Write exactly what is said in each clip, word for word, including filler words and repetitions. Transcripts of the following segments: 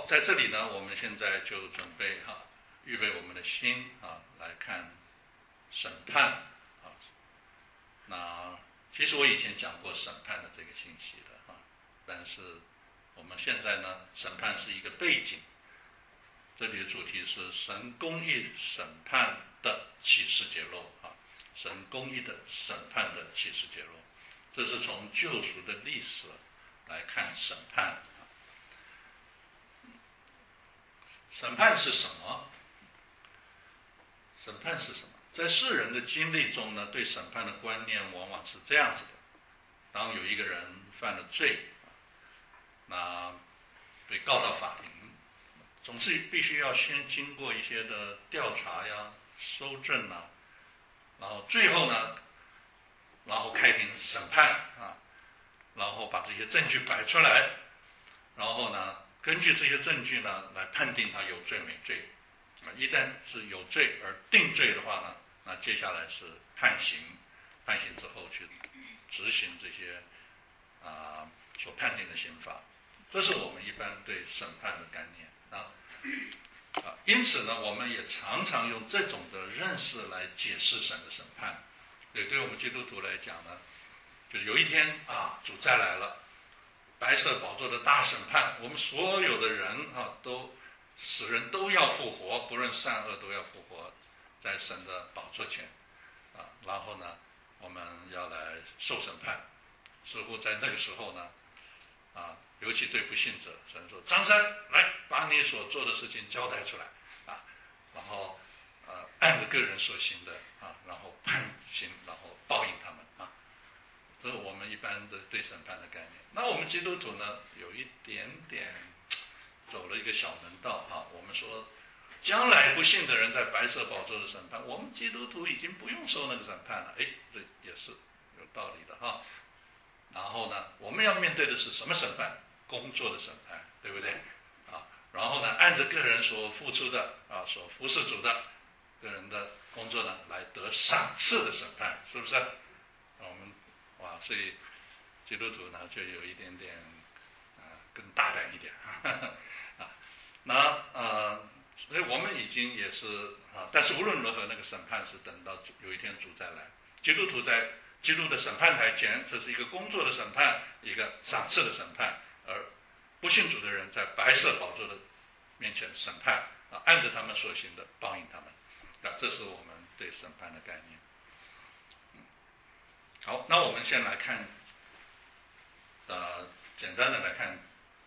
好，在这里呢，我们现在就准备哈、啊，预备我们的心啊，来看审判啊。那其实我以前讲过审判的这个信息的啊，但是我们现在呢，审判是一个背景。这里的主题是神公义审判的启示揭露啊，神公义的审判的启示揭露，这是从救赎的历史来看审判。审判是什么？审判是什么？在世人的经历中呢，对审判的观念往往是这样子的：当有一个人犯了罪，那被告到法庭，总是必须要先经过一些的调查呀、搜证啊，然后最后呢，然后开庭审判啊，然后把这些证据摆出来，然后呢，根据这些证据呢，来判定他有罪没罪。啊，一旦是有罪而定罪的话呢，那接下来是判刑，判刑之后去执行这些啊所判定的刑罚。这是我们一般对审判的概念啊。啊，因此呢，我们也常常用这种的认识来解释神的审判。对，对我们基督徒来讲呢，就是有一天啊，主再来了，白色宝座的大审判，我们所有的人啊，都死人都要复活，不论善恶都要复活，在神的宝座前啊，然后呢，我们要来受审判。似乎在那个时候呢，啊，尤其对不信者，神说：“张三，来把你所做的事情交代出来啊，然后呃按着个人所行的啊，然后判刑，然后报应他们啊。”这是我们一般的对审判的概念。那我们基督徒呢，有一点点走了一个小门道啊。我们说，将来不信的人在白色宝座的审判，我们基督徒已经不用受那个审判了。哎，这也是有道理的哈。然后呢，我们要面对的是什么审判？工作的审判，对不对啊？然后呢，按着个人所付出的啊，所服侍主的个人的工作呢，来得赏赐的审判，是不是？我们哇，所以基督徒呢就有一点点啊更大胆一点啊。那呃，所以我们已经也是啊，但是无论如何，那个审判是等到有一天主再来，基督徒在基督的审判台前，这是一个工作的审判，一个赏赐的审判，而不信主的人在白色宝座的面前审判啊，按着他们所行的报应他们啊，这是我们对审判的概念。嗯，好，那我们先来看，呃，简单的来看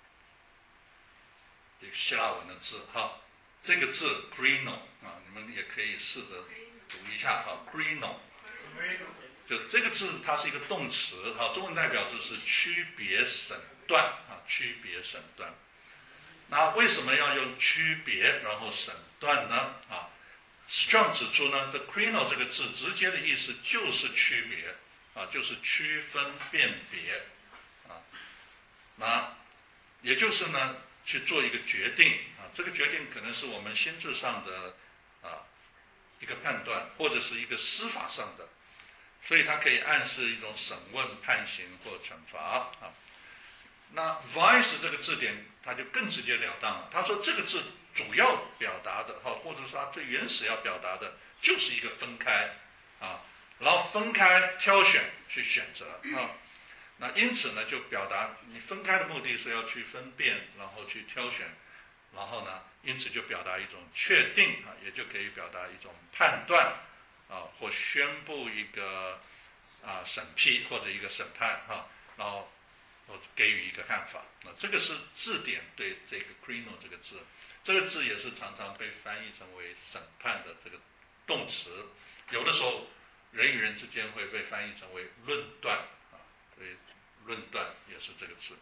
这个希腊文的字哈，这个字 krino 啊，你们也可以试着读一下哈 krino。就这个字，它是一个动词，哈，中文代表字是区别审断啊，区别审断。那为什么要用区别然后审断呢？啊 ，Strong 指出呢，这 krino 这个字直接的意思就是区别啊，就是区分辨别啊。那也就是呢，去做一个决定啊，这个决定可能是我们心智上的啊一个判断，或者是一个司法上的。所以它可以暗示一种审问、判刑或惩罚啊。那 vice 这个字典，它就更直截了当了。他说这个字主要表达的，哈，或者说它最原始要表达的，就是一个分开啊，然后分开挑选去选择啊。那因此呢，就表达你分开的目的是要去分辨，然后去挑选，然后呢，因此就表达一种确定啊，也就可以表达一种判断。啊，或宣布一个啊审批或者一个审判哈、啊，然后或给予一个看法。那这个是字典对这个 krino 这个字，这个字也是常常被翻译成为审判的这个动词，有的时候人与人之间会被翻译成为论断啊，所以论断也是这个字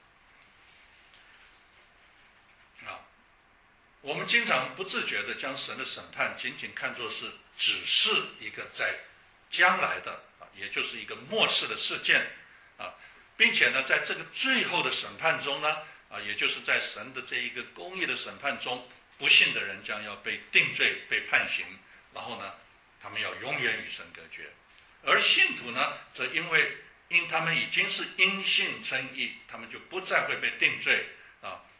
啊。我们经常不自觉地将神的审判仅仅看作是只是一个在将来的啊，也就是一个末世的事件啊，并且呢，在这个最后的审判中呢啊，也就是在神的这一个公义的审判中，不信的人将要被定罪、被判刑，然后呢，他们要永远与神隔绝。而信徒呢，则因为因他们已经是因信称义，他们就不再会被定罪啊。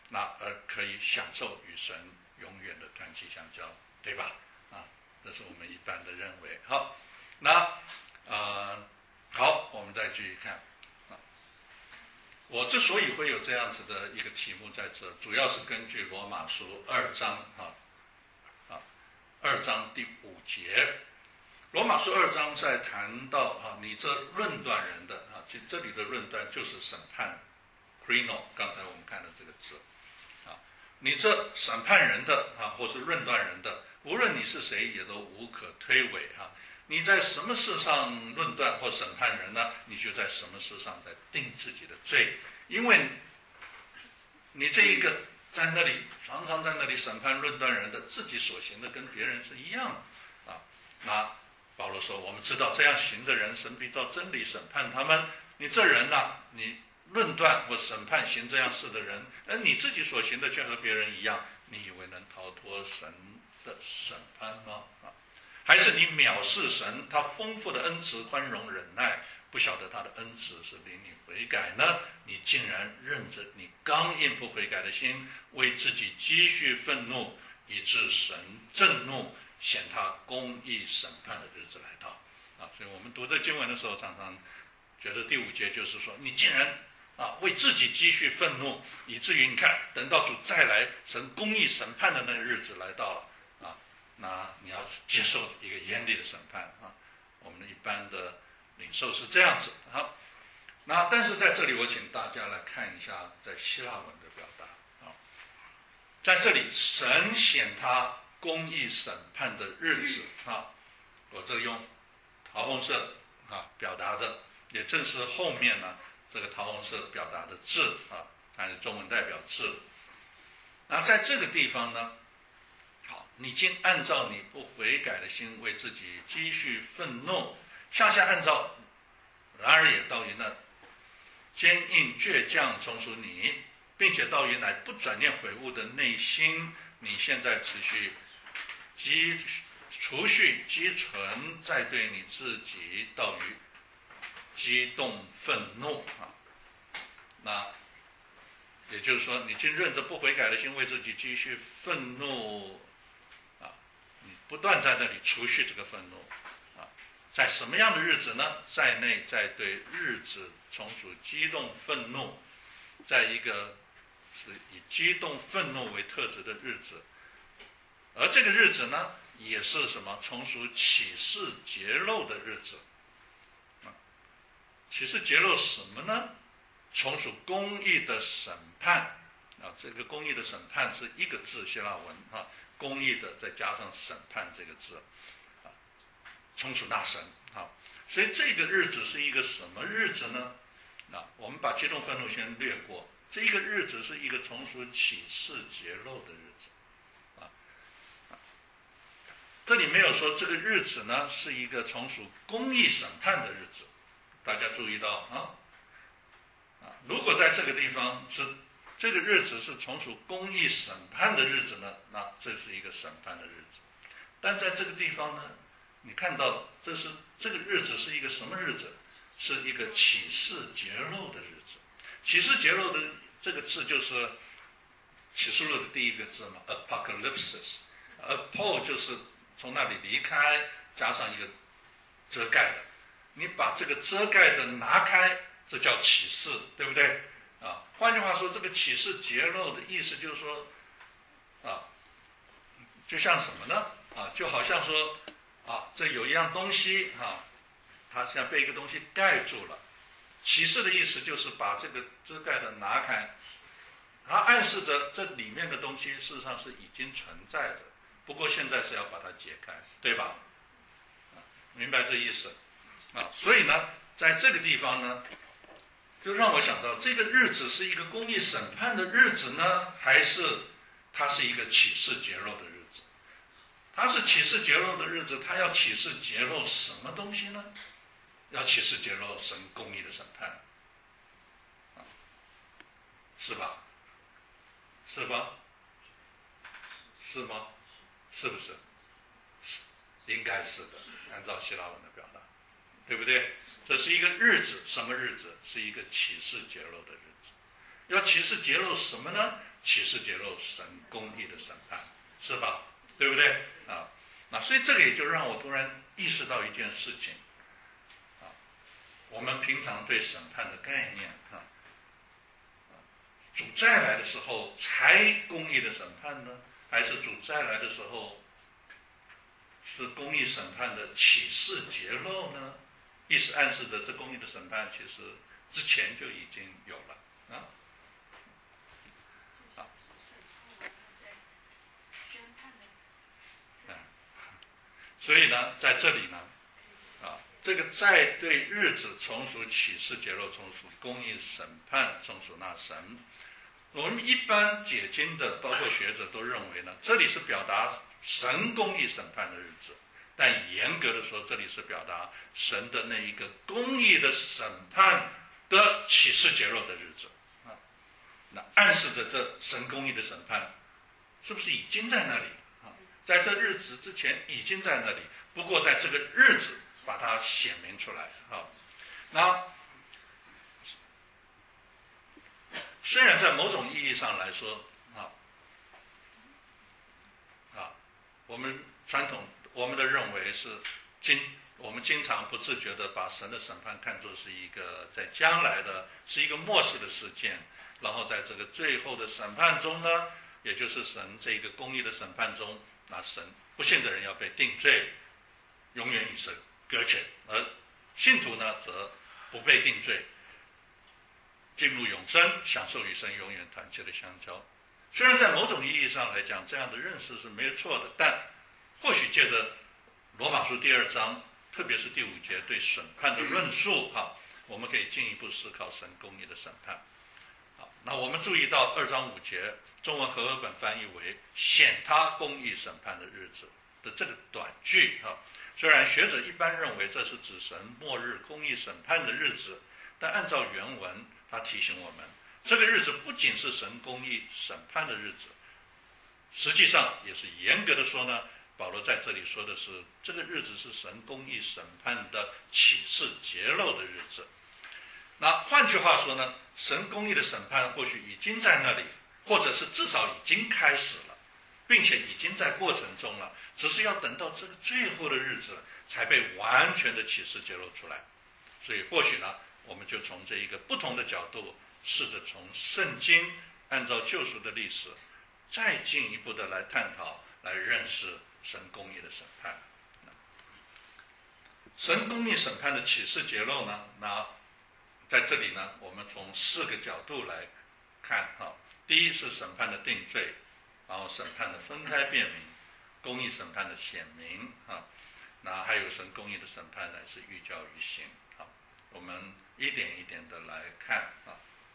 那而可以享受与神永远的团契相交，对吧？啊，这是我们一般的认为。好，那呃好，我们再继续看啊。我之所以会有这样子的一个题目在这，主要是根据罗马书二章啊啊二章第五节。罗马书二章在谈到啊，你这论断人的啊，其实这里的论断就是审判 ，krino， 刚才我们看的这个字啊，你这审判人的啊，或是论断人的，无论你是谁，也都无可推诿啊。你在什么事上论断或审判人呢？你就在什么事上在定自己的罪，因为你这一个在那里常常在那里审判论断人的，自己所行的跟别人是一样的啊。那保罗说，我们知道这样行的人，神必照真理审判他们。你这人呢、啊，你论断或审判行这样事的人，而你自己所行的却和别人一样，你以为能逃脱神的审判吗？啊，还是你藐视神，他丰富的恩慈、宽容、忍耐，不晓得他的恩慈是领你悔改呢？你竟然任着你刚硬不悔改的心，为自己积蓄愤怒，以致神震怒，显他公义审判的日子来到啊！所以我们读这经文的时候，常常觉得第五节就是说，你竟然啊为自己积蓄愤怒，以至于你看，等到主再来，神公义审判的那个日子来到了啊，那你要接受一个严厉的审判啊。我们的一般的领受是这样子。好，那但是在这里，我请大家来看一下在希腊文的表达啊，在这里神显他公义审判的日子啊，我这用桃红色啊表达的，也正是后面呢这个桃红色表达的字啊，它是中文代表字。那在这个地方呢，好，你竟按照你不悔改的心为自己积蓄愤怒，向下按照，然而也到于那坚硬倔强从属你，并且到于乃不转念悔悟的内心，你现在持续积储蓄积存，再对你自己到于激动愤怒啊。那也就是说，你竟任着不悔改的心为自己积蓄愤怒啊，你不断在那里储蓄这个愤怒啊，在什么样的日子呢？在内在对日子从属激动愤怒，在一个是以激动愤怒为特质的日子，而这个日子呢，也是什么？从属启示揭露的日子啊。启示揭露什么呢？从属公义的审判啊，这个公义的审判是一个字希腊文啊，公义的再加上审判这个字啊，从属那神啊，所以这个日子是一个什么日子呢？啊，我们把激动愤怒先略过，这一个日子是一个从属启示揭露的日子啊，这里没有说这个日子呢是一个从属公义审判的日子，大家注意到啊。啊，如果在这个地方是这个日子是从属公义审判的日子呢，那这是一个审判的日子。但在这个地方呢，你看到这是这个日子是一个什么日子？是一个启示揭露的日子。启示揭露的这个字就是启示录的第一个字嘛 ，apocalypsis。apo 就是从那里离开，加上一个遮盖的。你把这个遮盖的拿开，这叫启示，对不对啊？换句话说，这个启示揭露的意思就是说啊，就像什么呢？啊，就好像说啊，这有一样东西啊，它像被一个东西盖住了。启示的意思就是把这个遮盖的拿开，它暗示着这里面的东西事实上是已经存在的，不过现在是要把它解开，对吧？啊，明白这意思啊？所以呢，在这个地方呢，就让我想到，这个日子是一个公义审判的日子呢，还是它是一个启示揭露的日子？它是启示揭露的日子，它要启示揭露什么东西呢？要启示揭露神公义的审判，啊，是吧？是吧？是吗？是不是？应该是的，按照希腊文的表达，对不对？这是一个日子，什么日子？是一个启示揭露的日子。 要启示揭露什么呢？启示揭露神公义的审判，是吧？对不对啊？那所以这个也就让我突然意识到一件事情啊，我们平常对审判的概念啊，主再来的时候才公义的审判呢，还是主再来的时候是公义审判的启示揭露呢？意思暗示的这公义的审判其实之前就已经有了啊。啊所以呢，在这里呢，啊，这个在对日子从属启示揭露从属公义审判从属那神，我们一般解经的包括学者都认为呢，这里是表达神公义审判的日子，但严格的说，这里是表达神的那一个公义的审判的启示揭露的日子啊。那暗示着这神公义的审判是不是已经在那里啊？在这日子之前已经在那里，不过在这个日子把它显明出来啊。那虽然在某种意义上来说啊啊，我们传统我们的认为是经我们经常不自觉地把神的审判看作是一个在将来的，是一个末世的事件，然后在这个最后的审判中呢，也就是神这个公义的审判中，那神不信的人要被定罪，永远与神隔绝，而信徒呢则不被定罪，进入永生，享受与神永远团结的相交。虽然在某种意义上来讲，这样的认识是没有错的，但或许借着罗马书第二章，特别是第五节对审判的论述啊，我们可以进一步思考神公义的审判。好，那我们注意到二章五节，中文和合本翻译为显他公义审判的日子的这个短句啊，虽然学者一般认为这是指神末日公义审判的日子，但按照原文，他提醒我们，这个日子不仅是神公义审判的日子，实际上也是严格的说呢，保罗在这里说的是，这个日子是神公义审判的启示揭露的日子。那换句话说呢，神公义的审判或许已经在那里，或者是至少已经开始了，并且已经在过程中了，只是要等到这个最后的日子才被完全的启示揭露出来。所以或许呢，我们就从这一个不同的角度，试着从圣经按照救赎的历史，再进一步的来探讨，来认识神公义的审判。神公义审判的启示揭露呢，那在这里呢，我们从四个角度来看哈。第一是审判的定罪，然后审判的分开辨明，公义审判的显明啊，那还有神公义的审判呢是寓教于行啊。我们一点一点的来看啊。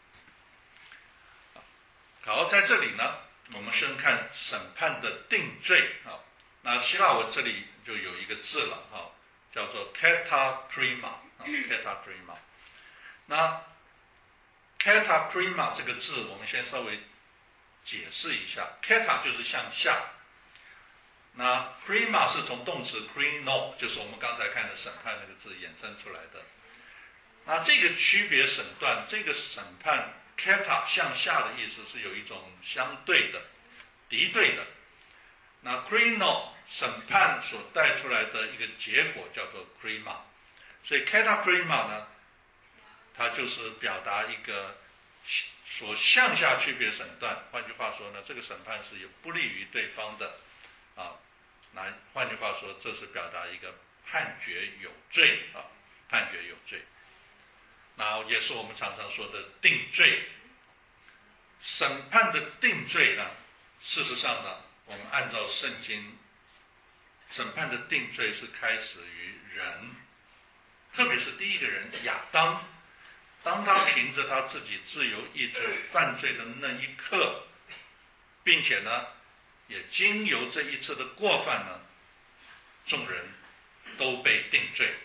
好，在这里呢，我们先看审判的定罪啊。那希腊文这里就有一个字了啊，叫做 katakrima 啊 katakrima。那 katakrima 这个字，我们先稍微解释一下。kata 就是向下，那 krima 是从动词 krino， 就是我们刚才看的审判那个字衍生出来的。那这个区别审断，这个审判 kata 向下的意思是有一种相对的、敌对的。那 krino 审判所带出来的一个结果叫做 krima， 所以 katakrima 呢，它就是表达一个所向下区别审断。换句话说呢，这个审判是有不利于对方的啊。那换句话说，这是表达一个判决有罪啊，判决有罪。那也是我们常常说的定罪。审判的定罪呢，事实上呢，我们按照圣经，审判的定罪是开始于人，特别是第一个人亚当，当他凭着他自己自由意志犯罪的那一刻，并且呢，也经由这一次的过犯呢，众人都被定罪。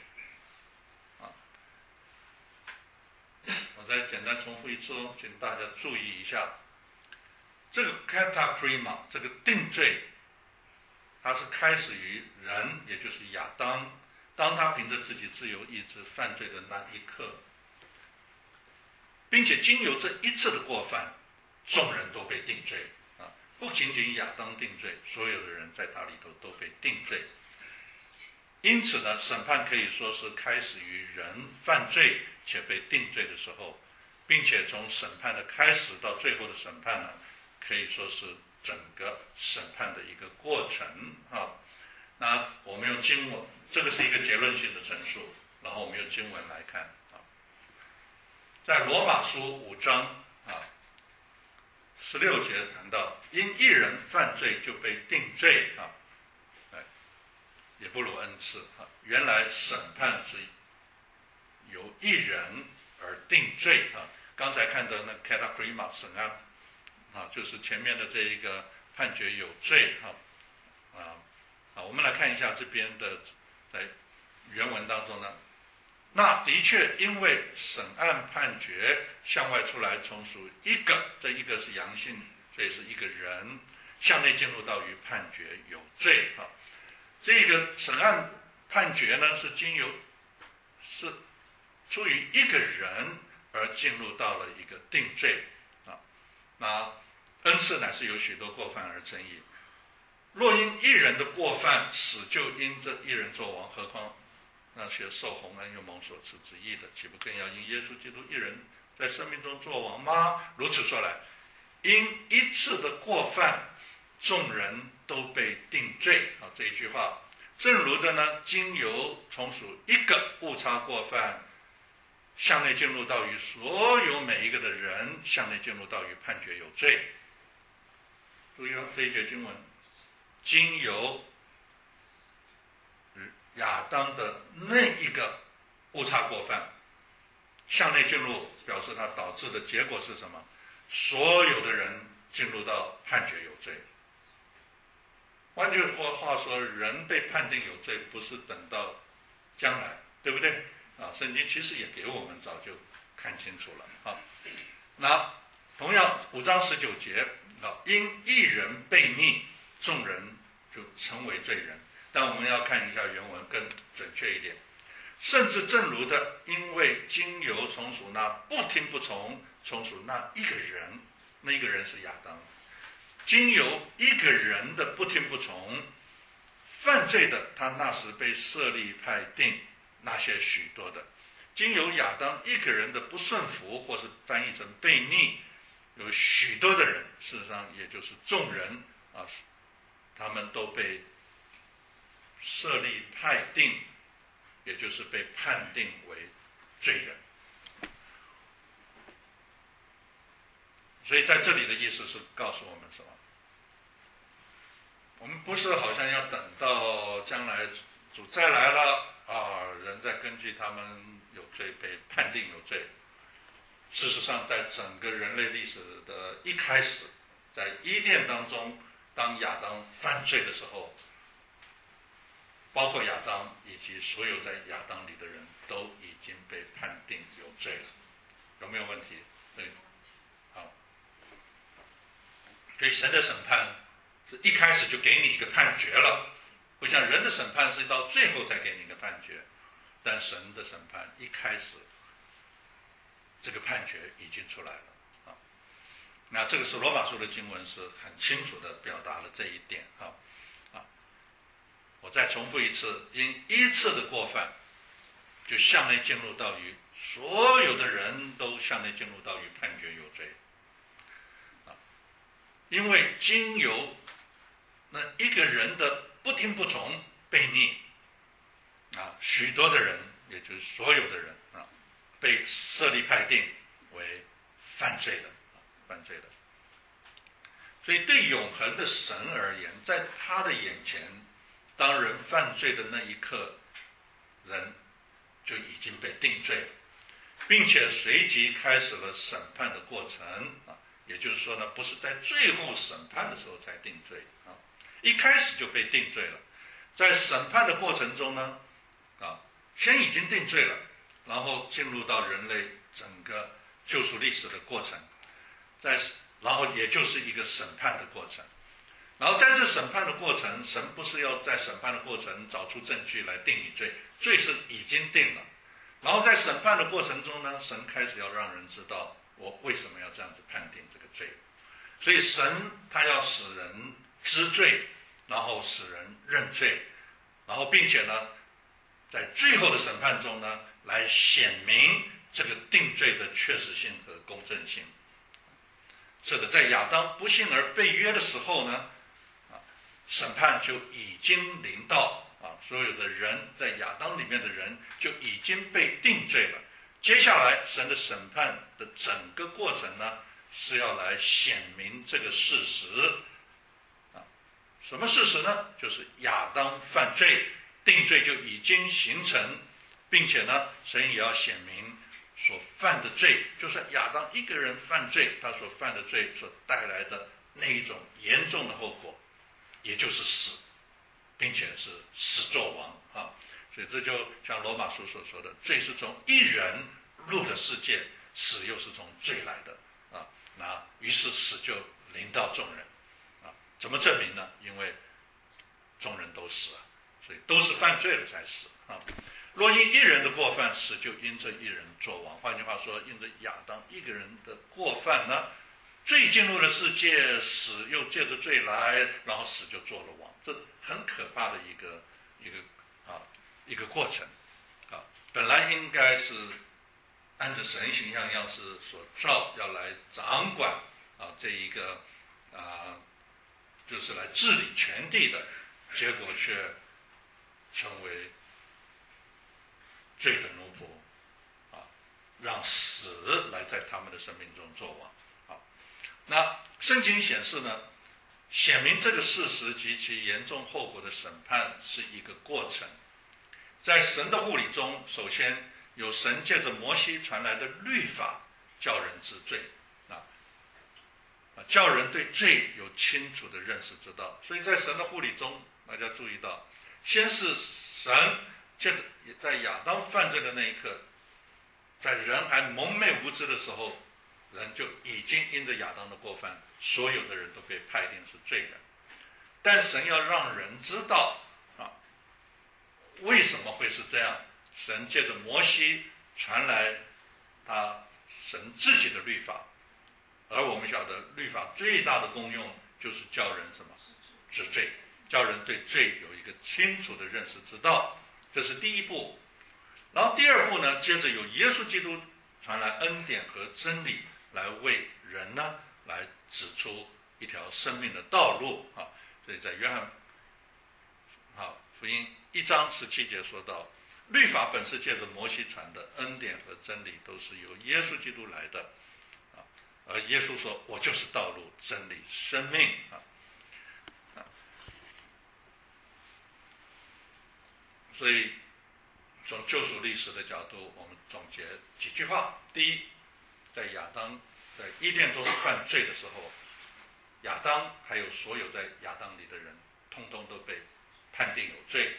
我再简单重复一次哦，请大家注意一下，这个 katakrima 这个定罪，它是开始于人，也就是亚当，当他凭着自己自由意志犯罪的那一刻。 并且经由这一次的过犯，众人都被定罪啊，不仅仅亚当定罪，所有的人在他里头都被定罪。因此呢，审判可以说是开始于人犯罪且被定罪的时候，并且从审判的开始到最后的审判呢，可以说是整个审判的一个过程啊。那我们用经文，这个是一个结论性的陈述，然后我们用经文来看啊，在罗马书五章啊十六节谈到，因一人犯罪就被定罪啊，哎，也不如恩赐啊。原来审判是由一人而定罪啊。刚才看的那 katakrima 审案啊，就是前面的这一个判决有罪啊啊啊，我们来看一下这边的在原文当中呢，那的确因为审案判决向外出来从属一个，这一个是阳性，所以是一个人向内进入到于判决有罪啊。这个审案判决呢是经由是出于一个人而进入到了一个定罪啊。那恩赐乃是由许多过犯而成义，若因一人的过犯死就因这一人作王，何况那些受洪恩又蒙所赐之义的，岂不更要因耶稣基督一人在生命中作王吗？如此说来，因一次的过犯，众人都被定罪啊。这一句话，正如的呢，经由从属一个误差过犯，向内进入到于所有每一个的人，向内进入到于判决有罪。注意了，这一节经文，经由亚当的那一个误差过犯向内进入，表示它导致的结果是什么？所有的人进入到判决有罪。换句话说，人被判定有罪不是等到将来，对不对啊？圣经其实也给我们早就看清楚了啊。那同样五章十九节啊，因一人悖逆，众人就成为罪人。但我们要看一下原文更准确一点，甚至正如的，因为经由从属那不听不从，从属那一个人，那一个人是亚当，经由一个人的不听不从，犯罪的他那时被设立派定那些许多的，经由亚当一个人的不顺服，或是翻译成悖逆，有许多的人，事实上也就是众人啊，他们都被设立派定，也就是被判定为罪人。所以在这里的意思是告诉我们什么？我们不是好像要等到将来主再来了啊，人再根据他们有罪被判定有罪。事实上，在整个人类历史的一开始，在伊甸当中，当亚当犯罪的时候，包括亚当以及所有在亚当里的人都已经被判定有罪了。有没有问题？对，好。所以神的审判是一开始就给你一个判决了，不像人的审判是到最后才给你一个判决，但神的审判一开始这个判决已经出来了啊。那这个是罗马书的经文是很清楚的表达了这一点啊啊。我再重复一次，因一次的过犯就向内进入到于所有的人都向内进入到于判决有罪啊，因为经由那一个人的不听不从悖逆啊，许多的人，也就是所有的人啊，被设立派定为犯罪的啊，犯罪的。所以对永恒的神而言，在他的眼前，当人犯罪的那一刻，人就已经被定罪了，并且随即开始了审判的过程啊。也就是说呢，不是在最后审判的时候才定罪啊，一开始就被定罪了。在审判的过程中呢，啊，先已经定罪了，然后进入到人类整个救赎历史的过程，在然后也就是一个审判的过程。然后在这审判的过程，神不是要在审判的过程找出证据来定你罪，罪是已经定了， 然后在审判的过程中呢，神开始要让人知道我为什么要这样子判定这个罪。所以神他要使人知罪，然后使人认罪，然后并且呢在最后的审判中呢来显明这个定罪的确实性和公正性。是的，在亚当不幸而被约的时候呢，啊，审判就已经临到啊，所有的人在亚当里面的人就已经被定罪了。接下来神的审判的整个过程呢，是要来显明这个事实啊。什么事实呢？就是亚当犯罪，定罪就已经形成，并且呢，神也要显明所犯的罪，就是亚当一个人犯罪，他所犯的罪所带来的那一种严重的后果，也就是死，并且是死作王啊。所以这就像罗马书所说的，罪是从一人入的世界，死又是从罪来的啊。那于是死就临到众人啊。怎么证明呢？因为众人都死了，所以都是犯罪了才死啊。若因一人的过犯，死就因这一人作王。换句话说，因着亚当一个人的过犯呢，罪进入了世界，死又借着罪来，然后死就做了王。这很可怕的一个一个啊一个过程啊。本来应该是按着神形象样式所造，要来掌管啊这一个啊就是来治理全地的，结果却成为罪的奴仆啊，让死来在他们的生命中作王啊。那圣经显示呢，显明这个事实及其严重后果的审判是一个过程。在神的护理中，首先有神借着摩西传来的律法叫人知罪啊，叫人对罪有清楚的认识知道。所以在神的护理中，大家注意到，先是神借着在亚当犯罪的那一刻，在人还蒙昧无知的时候，人就已经因着亚当的过犯，所有的人都被判定是罪人。但神要让人知道啊，为什么会是这样？神借着摩西传来他神自己的律法，而我们晓得律法最大的功用就是叫人什么？知罪，叫人对罪有一个清楚的认识知道，这是第一步。然后第二步呢，接着有耶稣基督传来恩典和真理，来为人呢来指出一条生命的道路啊。所以在约翰好福音一章十七节说到，律法本是借着摩西传的，恩典和真理都是由耶稣基督来的啊。而耶稣说，我就是道路真理生命啊。所以从救赎历史的角度，我们总结几句话。第一，在亚当在伊甸中犯罪的时候，亚当还有所有在亚当里的人，通通都被判定有罪。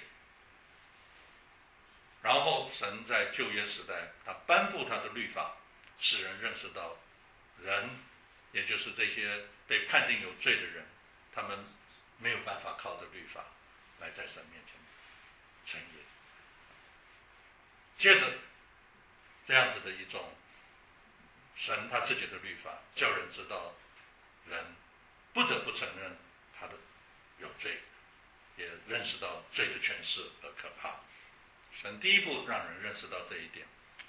然后神在旧约时代，他颁布他的律法，使人认识到人，也就是这些被判定有罪的人，他们没有办法靠着律法来在神面前称义。接着这样子的一种神他自己的律法，叫人知道人不得不承认他的有罪，也认识到罪的权势和可怕。神第一步让人认识到这一点，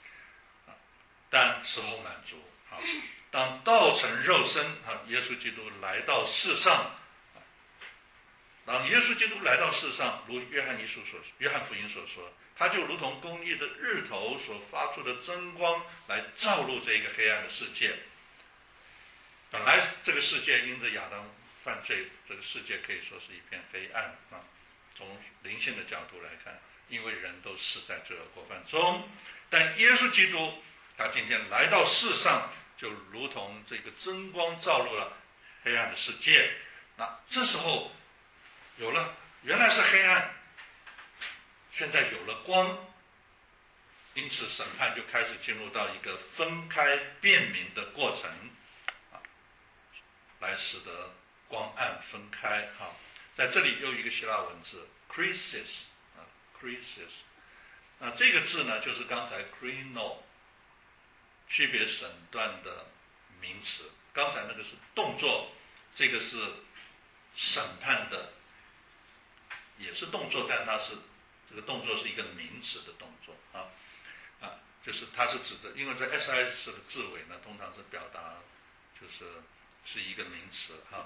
但时候满足。当道成肉身，耶稣基督来到世上，当耶稣基督来到世上，如约翰一书所约翰福音所说，他就如同公义的日头所发出的真光，来照入这一个黑暗的世界。本来这个世界因着亚当犯罪，这个世界可以说是一片黑暗啊。从灵性的角度来看，因为人都死在罪恶过犯中，但耶稣基督他今天来到世上，就如同这个真光照入了黑暗的世界。那这时候有了，原来是黑暗，现在有了光，因此审判就开始进入到一个分开辨明的过程啊，来使得光暗分开啊。在这里又一个希腊文字 krisis 啊 krisis 那这个字呢，就是刚才 krino 区别审断的名词。刚才那个是动作，这个是审判的，也是动作，但它是这个动作是一个名词的动作啊啊，就是它是指的，因为在 S I S 的字尾呢，通常是表达就是是一个名词哈。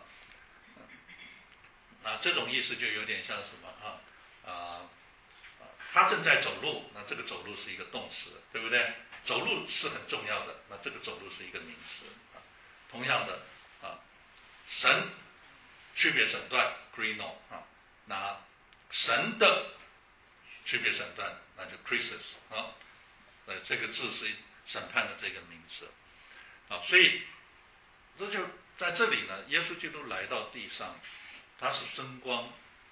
那这种意思就有点像什么啊啊？他正在走路，那这个走路是一个动词，对不对？走路是很重要的，那这个走路是一个名词啊。同样的啊，神区别审断 krino 啊，那神的区别审断那就 krisis 啊，呃，这个字是审判的这个名词啊，所以这就在这里呢，耶稣基督来到地上，他是真光。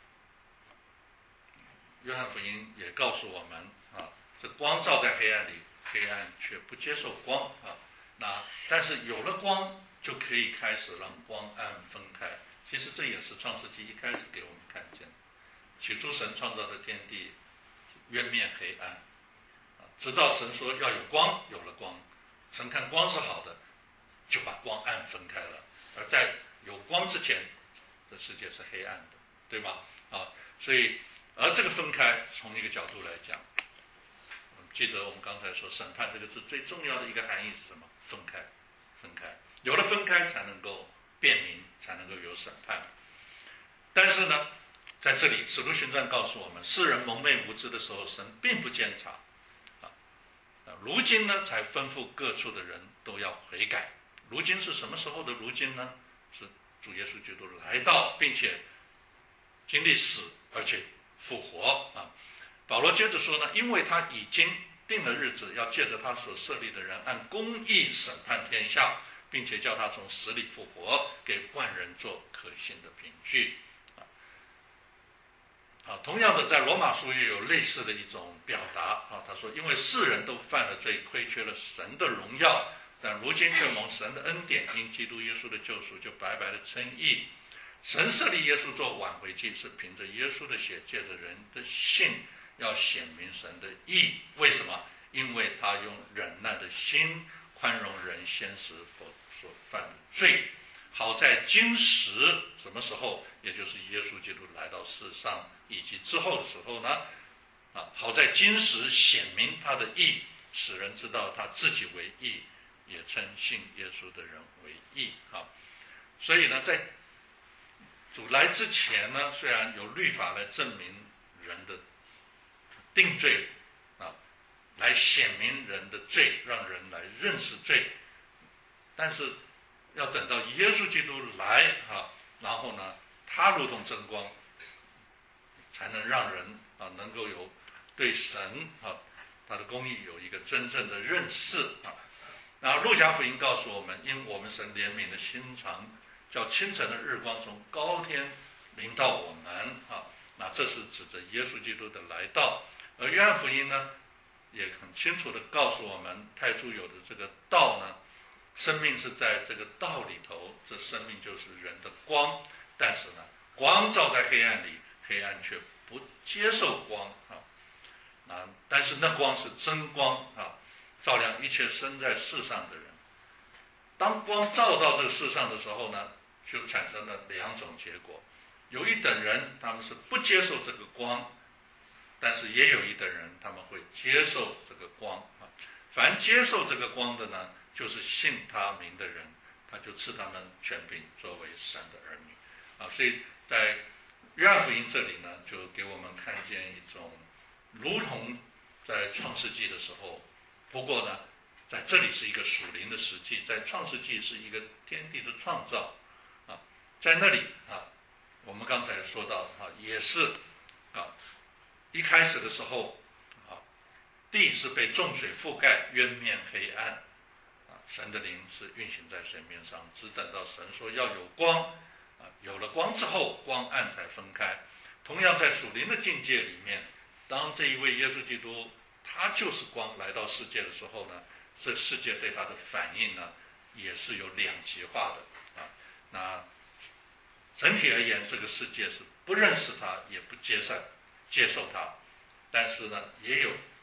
约翰福音也告诉我们啊，这光照在黑暗里，黑暗却不接受光啊。那但是有了光，就可以开始让光暗分开。其实这也是创世纪一开始给我们看见的。起初神创造的天地，渊面黑暗啊，直到神说要有光，有了光，神看光是好的，就把光暗分开了。而在有光之前，这世界是黑暗的，对吧？啊，所以。而这个分开，从一个角度来讲，记得我们刚才说审判这个字最重要的一个含义是什么？分开，分开，有了分开才能够辨明，才能够有审判。但是呢，在这里《使徒行传》告诉我们，世人蒙昧无知的时候，神并不监察啊。如今呢，才吩咐各处的人都要悔改。如今是什么时候的如今呢？是主耶稣基督来到，并且经历死，而且复活啊！保罗接着说呢，因为他已经定了日子，要借着他所设立的人按公义审判天下，并且叫他从死里复活，给万人做可信的凭据啊！啊，同样的，在罗马书也有类似的一种表达啊，他说，因为世人都犯了罪，亏缺了神的荣耀，但如今却蒙神的恩典，因基督耶稣的救赎，就白白的称义。神设立耶稣做挽回祭，是凭着耶稣的血，借着人的信，要显明神的义。为什么？因为他用忍耐的心宽容人先时所所犯的罪，好在今时，什么时候？也就是耶稣基督来到世上以及之后的时候呢？啊，好在今时显明他的义，使人知道他自己为义，也称信耶稣的人为义啊。所以呢，在主来之前呢，虽然有律法来证明人的定罪啊，来显明人的罪，让人来认识罪，但是要等到耶稣基督来啊，然后呢，他如同真光，才能让人啊能够有对神啊他的公义有一个真正的认识啊。那路加福音告诉我们，因我们神怜悯的心肠，叫清晨的日光从高天临到我们啊，那这是指着耶稣基督的来到。而约翰福音呢，也很清楚的告诉我们，太初有的这个道呢，生命是在这个道里头，这生命就是人的光，但是呢，光照在黑暗里，黑暗却不接受光啊，啊，但是那光是真光啊，照亮一切生在世上的人。当光照到这个世上的时候呢，就产生了两种结果。有一等人他们是不接受这个光，但是也有一等人他们会接受这个光啊。凡接受这个光的呢，就是信他名的人，他就赐他们权柄作为神的儿女啊。所以在约翰福音这里呢，就给我们看见一种如同在创世纪的时候，不过呢在这里是一个属灵的实际，在创世纪是一个天地的创造啊，在那里啊，我们刚才说到啊，也是啊，一开始的时候啊，地是被重水覆盖，渊面黑暗啊，神的灵是运行在水面上，只等到神说要有光啊，有了光之后，光暗才分开。同样在属灵的境界里面，当这一位耶稣基督他就是光来到世界的时候呢，这世界对他的反应呢，也是有两极化的啊。那整体而言，这个世界是不认识他，也不接受接受他，但是呢，也有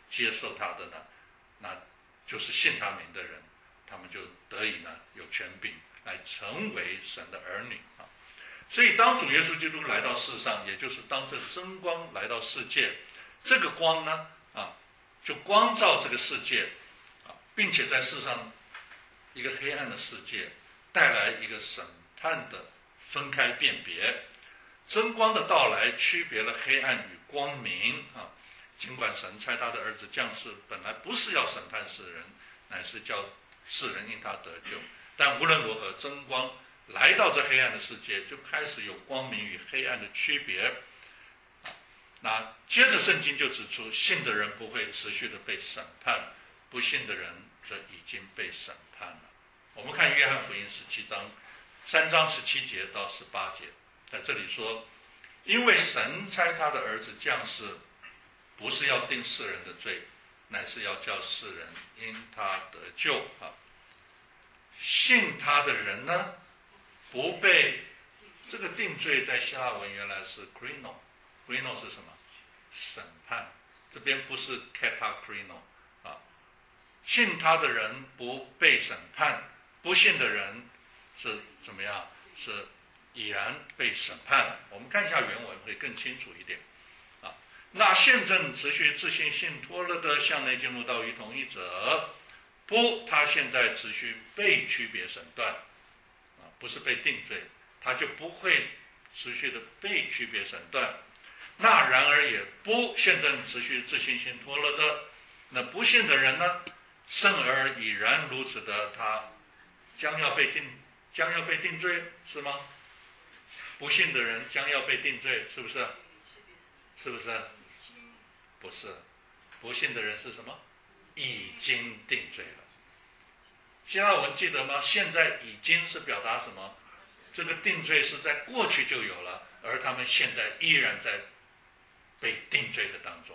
接受他的呢，那就是信他名的人，他们就得以呢有权柄来成为神的儿女啊。所以当主耶稣基督来到世上，也就是当这真光来到世界，这个光呢啊，就光照这个世界啊，并且在世上一个黑暗的世界带来一个审判的分开辨别。真光的到来区别了黑暗与光明啊。尽管神差他的儿子降世本来不是要审判世人，乃是叫世人因他得救，但无论如何，真光来到这黑暗的世界，就开始有光明与黑暗的区别。那接着圣经就指出，信的人不会持续的被审判，不信的人则已经被审判了。我们看约翰福音十七章三章十七节到十八节，在这里说，因为神差他的儿子降世，不是要定世人的罪，乃是要叫世人因他得救啊。信他的人呢，不被这个定罪，在希腊文原来是 krino，krino 是什么？审判，这边不是 katakrino 啊。信他的人不被审判，不信的人是怎么样？是已然被审判。我们看一下原文会更清楚一点啊。那现正持续自信信托了的向内进入道与同一者，不，他现在持续被区别审断啊，不是被定罪，他就不会持续的被区别审断。那然而也不现正持续自信信托了的，那不信的人呢，甚而已然如此的，他将要被定将要被定罪，是吗？不信的人将要被定罪，是不是？是不是？不是，不信的人是什么？已经定罪了。希腊文记得吗？现在已经是表达什么？这个定罪是在过去就有了，而他们现在依然在被定罪的当中。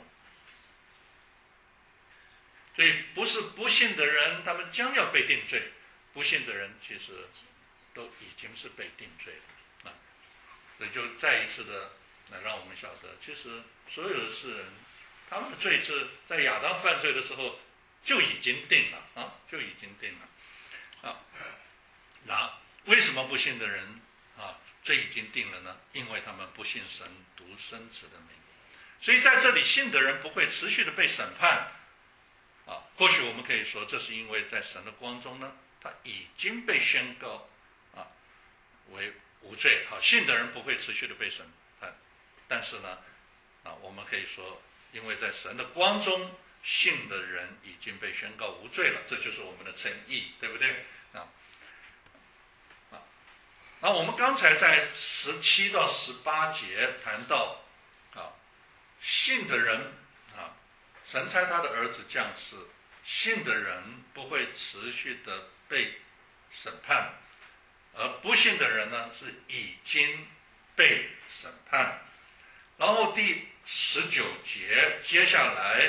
所以不是不信的人他们将要被定罪，不信的人其实都已经是被定罪了啊。这就再一次的来让我们晓得，其实所有的世人他们的罪是在亚当犯罪的时候就已经定了啊，就已经定了啊。那为什么不信的人啊罪已经定了呢？因为他们不信神独生子的名。所以在这里信的人不会持续的被审判啊。或许我们可以说，这是因为在神的光中呢，他已经被宣告啊为无罪。好，信的人不会持续的被审判，但是呢啊，我们可以说，因为在神的光中，信的人已经被宣告无罪了，这就是我们的称义，对不对啊？啊，那我们刚才在十七到十八节谈到啊，信的人啊，神差他的儿子降世，信的人不会持续的被审判，而不信的人呢是已经被审判。然后第十九节接下来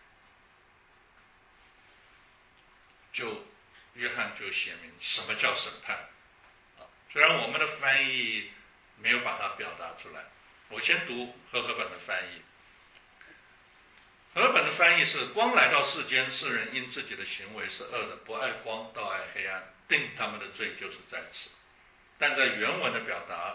就约翰就写明什么叫审判啊。虽然我们的翻译没有把它表达出来，我先读和合本的翻译。和合本的翻译是：光来到世间，世人因自己的行为是恶的，不爱光，倒爱黑暗，定他们的罪就是在此。但在原文的表达，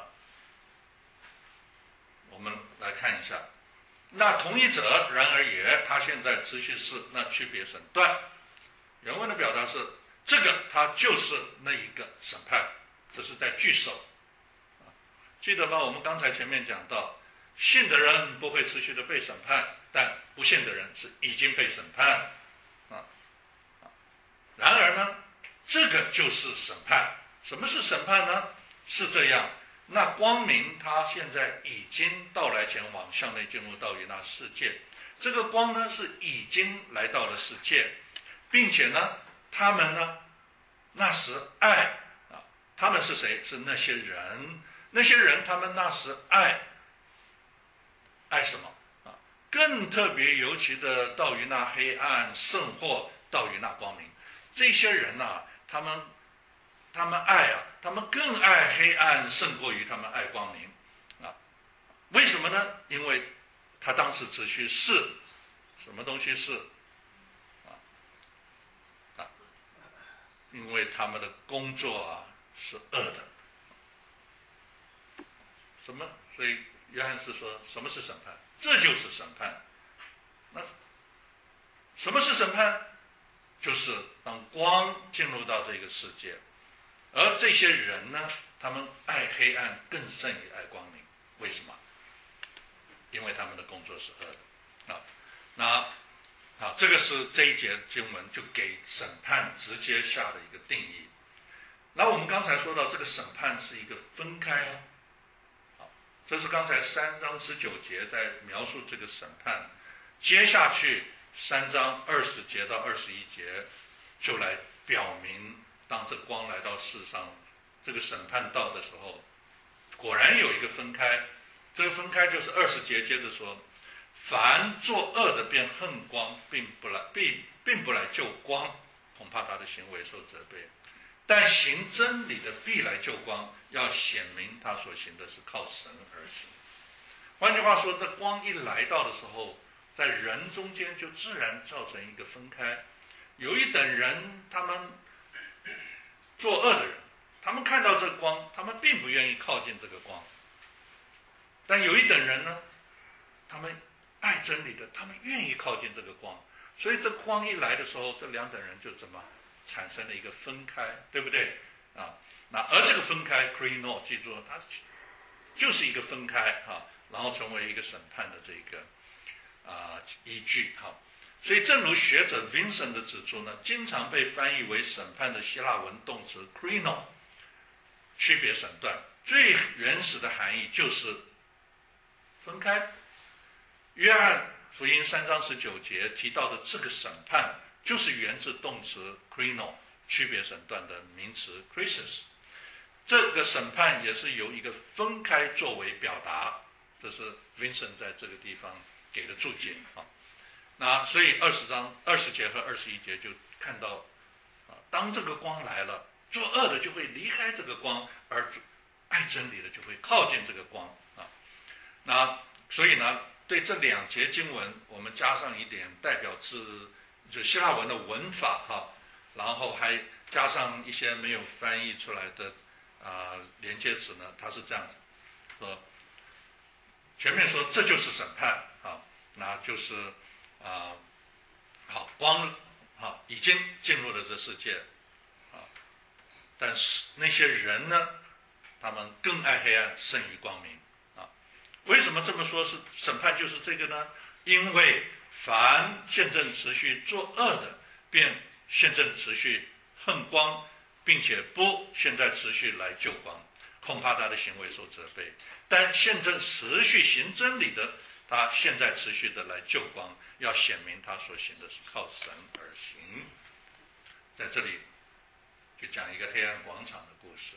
我们来看一下。那同一者，然而也，他现在持续是那区别审断。原文的表达是，这个他就是那一个审判，这是在句首。记得吗？我们刚才前面讲到，信的人不会持续的被审判，但不信的人是已经被审判啊。然而呢，这个就是审判。什么是审判呢？是这样，那光明他现在已经到来前往向内进入到于那世界，这个光呢是已经来到了世界，并且呢他们呢那时爱啊，他们是谁？是那些人，那些人他们那时爱爱什么啊？更特别尤其的到于那黑暗胜过到于那光明。这些人啊，他们他们爱啊，他们更爱黑暗胜过于他们爱光明啊。为什么呢？因为他当时只需是什么东西是啊啊？因为他们的工作啊是恶的。什么？所以约翰是说什么是审判？这就是审判。那什么是审判？就是当光进入到这个世界，而这些人呢，他们爱黑暗更胜于爱光明。为什么？因为他们的工作是恶的啊。那啊，这个是这一节经文就给审判直接下的一个定义。那我们刚才说到这个审判是一个分开啊，好，这是刚才三章十九节在描述这个审判，接下去三章二十节到二十一节就来表明，当这光来到世上，这个审判到的时候，果然有一个分开。这个分开就是二十节接着说，凡作恶的便恨光，并不来并并不来救光，恐怕他的行为受责备。但行真理的必来救光，要显明他所行的是靠神而行。换句话说，这光一来到的时候，在人中间就自然造成一个分开。有一等人，他们作恶的人，他们看到这光，他们并不愿意靠近这个光。但有一等人呢，他们爱真理的，他们愿意靠近这个光。所以这光一来的时候，这两等人就怎么产生了一个分开，对不对啊？那而这个分开 krino 记住，它就是一个分开啊，然后成为一个审判的这个啊依据哈。所以正如学者 Vincent 的指出呢，经常被翻译为审判的希腊文动词 krino， 区别审断，最原始的含义就是分开。约翰福音三章十九节提到的这个审判，就是源自动词 krino， 区别审断的名词 krisis。这个审判也是由一个分开作为表达，这是 Vincent 在这个地方给的注解啊。那所以二十章二十节和二十一节就看到啊，当这个光来了，作恶的就会离开这个光，而爱真理的就会靠近这个光啊。那所以呢，对这两节经文，我们加上一点代表字，就希腊文的文法哈，然后还加上一些没有翻译出来的啊、呃、连接词呢，它是这样子说，前面说这就是审判啊，那就是啊、呃、好光啊已经进入了这世界啊，但是那些人呢，他们更爱黑暗胜于光明啊。为什么这么说是审判就是这个呢？因为凡现正持续作恶的，便现正持续恨光，并且不现在持续来救光，恐怕他的行为受责备。但现正持续行真理的，他现在持续的来救光，要显明他所行的是靠神而行。在这里就讲一个黑暗广场的故事。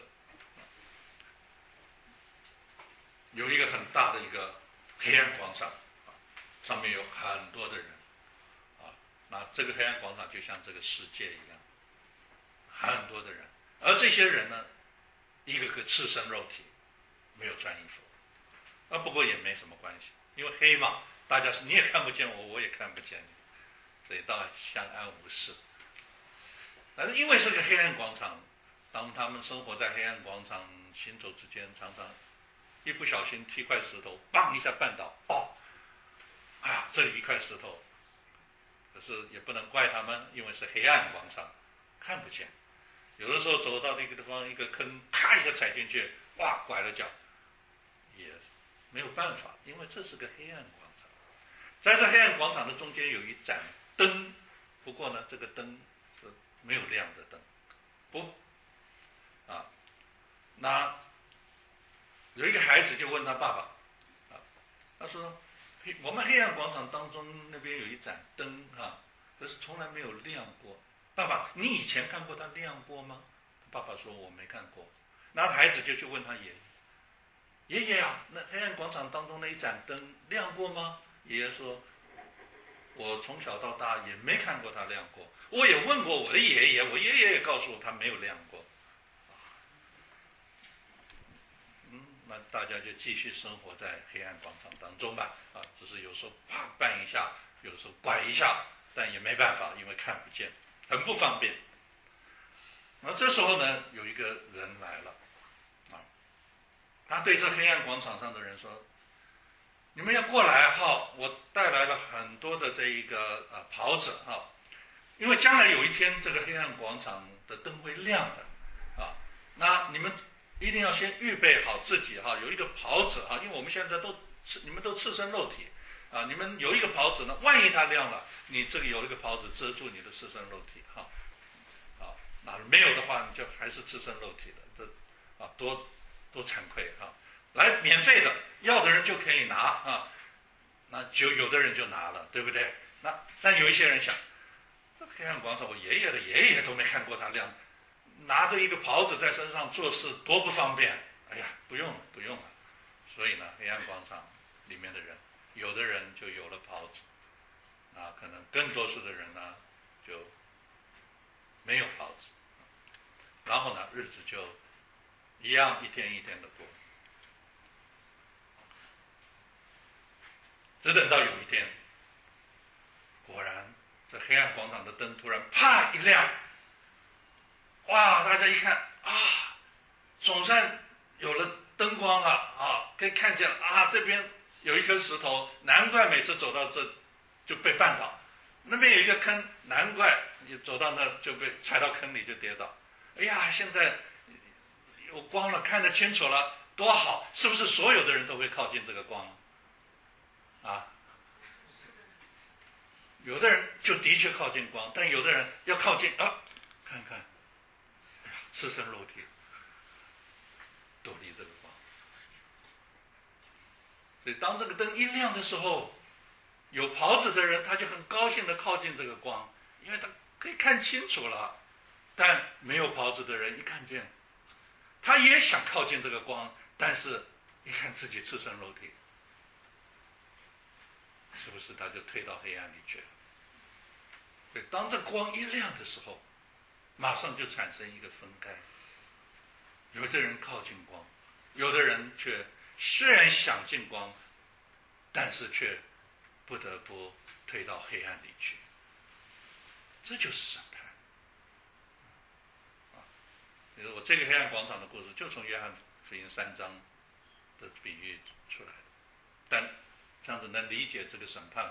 有一个很大的一个黑暗广场，上面有很多的人啊，那这个黑暗广场就像这个世界一样，很多的人，而这些人呢，一个个赤身肉体，没有穿衣服，啊，不过也没什么关系，因为黑嘛，大家是你也看不见我，我也看不见你，所以倒相安无事。但是因为是个黑暗广场，当他们生活在黑暗广场行走之间，常常一不小心踢块石头，砰一下绊倒，哦，哎呀，这里一块石头，可是也不能怪他们，因为是黑暗广场，看不见。有的时候走到那个地方，一个坑，咔一下踩进去，哇，拐了脚，也没有办法，因为这是个黑暗广场。在这黑暗广场的中间有一盏灯，不过呢，这个灯是没有亮的灯，不，啊，那有一个孩子就问他爸爸，啊，他说，我们黑暗广场当中那边有一盏灯啊，可是从来没有亮过。爸爸，你以前看过它亮过吗？爸爸说我没看过。那孩子就去问他爷爷，爷爷啊，那黑暗广场当中那一盏灯亮过吗？爷爷说，我从小到大也没看过它亮过。我也问过我的爷爷，我爷爷也告诉我他没有亮过。嗯， 那大家就继续生活在黑暗广场当中吧，啊，只是有时候啪绊一下，有时候拐一下，但也没办法，因为看不见，很不方便。那这时候呢，有一个人来了，啊，他对这黑暗广场上的人说：“你们要过来哈，我带来了很多的这一个啊袍子哈，因为将来有一天这个黑暗广场的灯会亮的啊，那你们一定要先预备好自己哈，有一个袍子哈，因为我们现在都你们都赤身露体啊，你们有一个袍子呢，万一它亮了，你这个有一个袍子遮住你的赤身露体哈，啊，那没有的话，你就还是赤身露体的，这啊多多惭愧哈。来，免费的，要的人就可以拿啊，那就有的人就拿了，对不对？那但有一些人想，这黑暗广场，我爷爷的爷爷都没看过它亮，拿着一个袍子在身上做事多不方便。哎呀，不用了，不用了。所以呢，黑暗广场里面的人，有的人就有了袍子，啊，可能更多数的人呢就没有袍子，然后呢，日子就一样一天一天的过。只等到有一天，果然这黑暗广场的灯突然啪一亮，哇！大家一看啊，总算有了灯光了啊，可以看见了啊，这边有一颗石头，难怪每次走到这就被绊倒；那边有一个坑，难怪你走到那就被踩到坑里就跌倒。哎呀，现在有光了，看得清楚了，多好！是不是所有的人都会靠近这个光？啊？有的人就的确靠近光，但有的人要靠近啊，看看，哎呀，赤身裸体，躲离这个光。所以当这个灯一亮的时候，有袍子的人他就很高兴的靠近这个光，因为他可以看清楚了。但没有袍子的人一看见，他也想靠近这个光，但是一看自己赤身裸体，是不是他就退到黑暗里去了？所以当这光一亮的时候，马上就产生一个分开，有的人靠近光，有的人却虽然想进光，但是却不得不退到黑暗里去。这就是审判啊！比如我这个黑暗广场的故事，就从约翰福音三章的比喻出来的。但这样子能理解这个审判吗？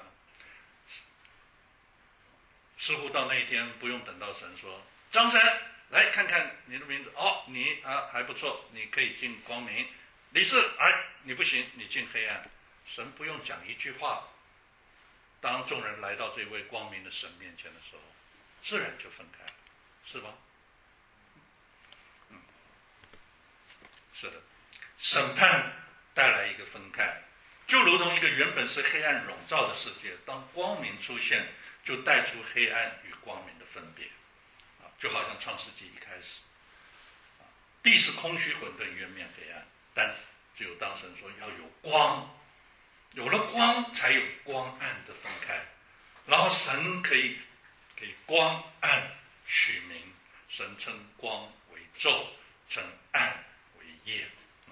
似乎到那一天不用等到神说张三来看看你的名字，哦，你啊还不错，你可以进光明。李四，哎，你不行，你进黑暗。神不用讲一句话，当众人来到这位光明的神面前的时候，自然就分开了，是吧？嗯，是的，审判带来一个分开，就如同一个原本是黑暗笼罩的世界，当光明出现，就带出黑暗与光明的分别。啊，就好像创世纪一开始，啊，地是空虚混沌，渊面黑暗，但只有当神说要有光，有了光才有光暗的分开，然后神可以给光暗取名，神称光为昼，称暗为夜。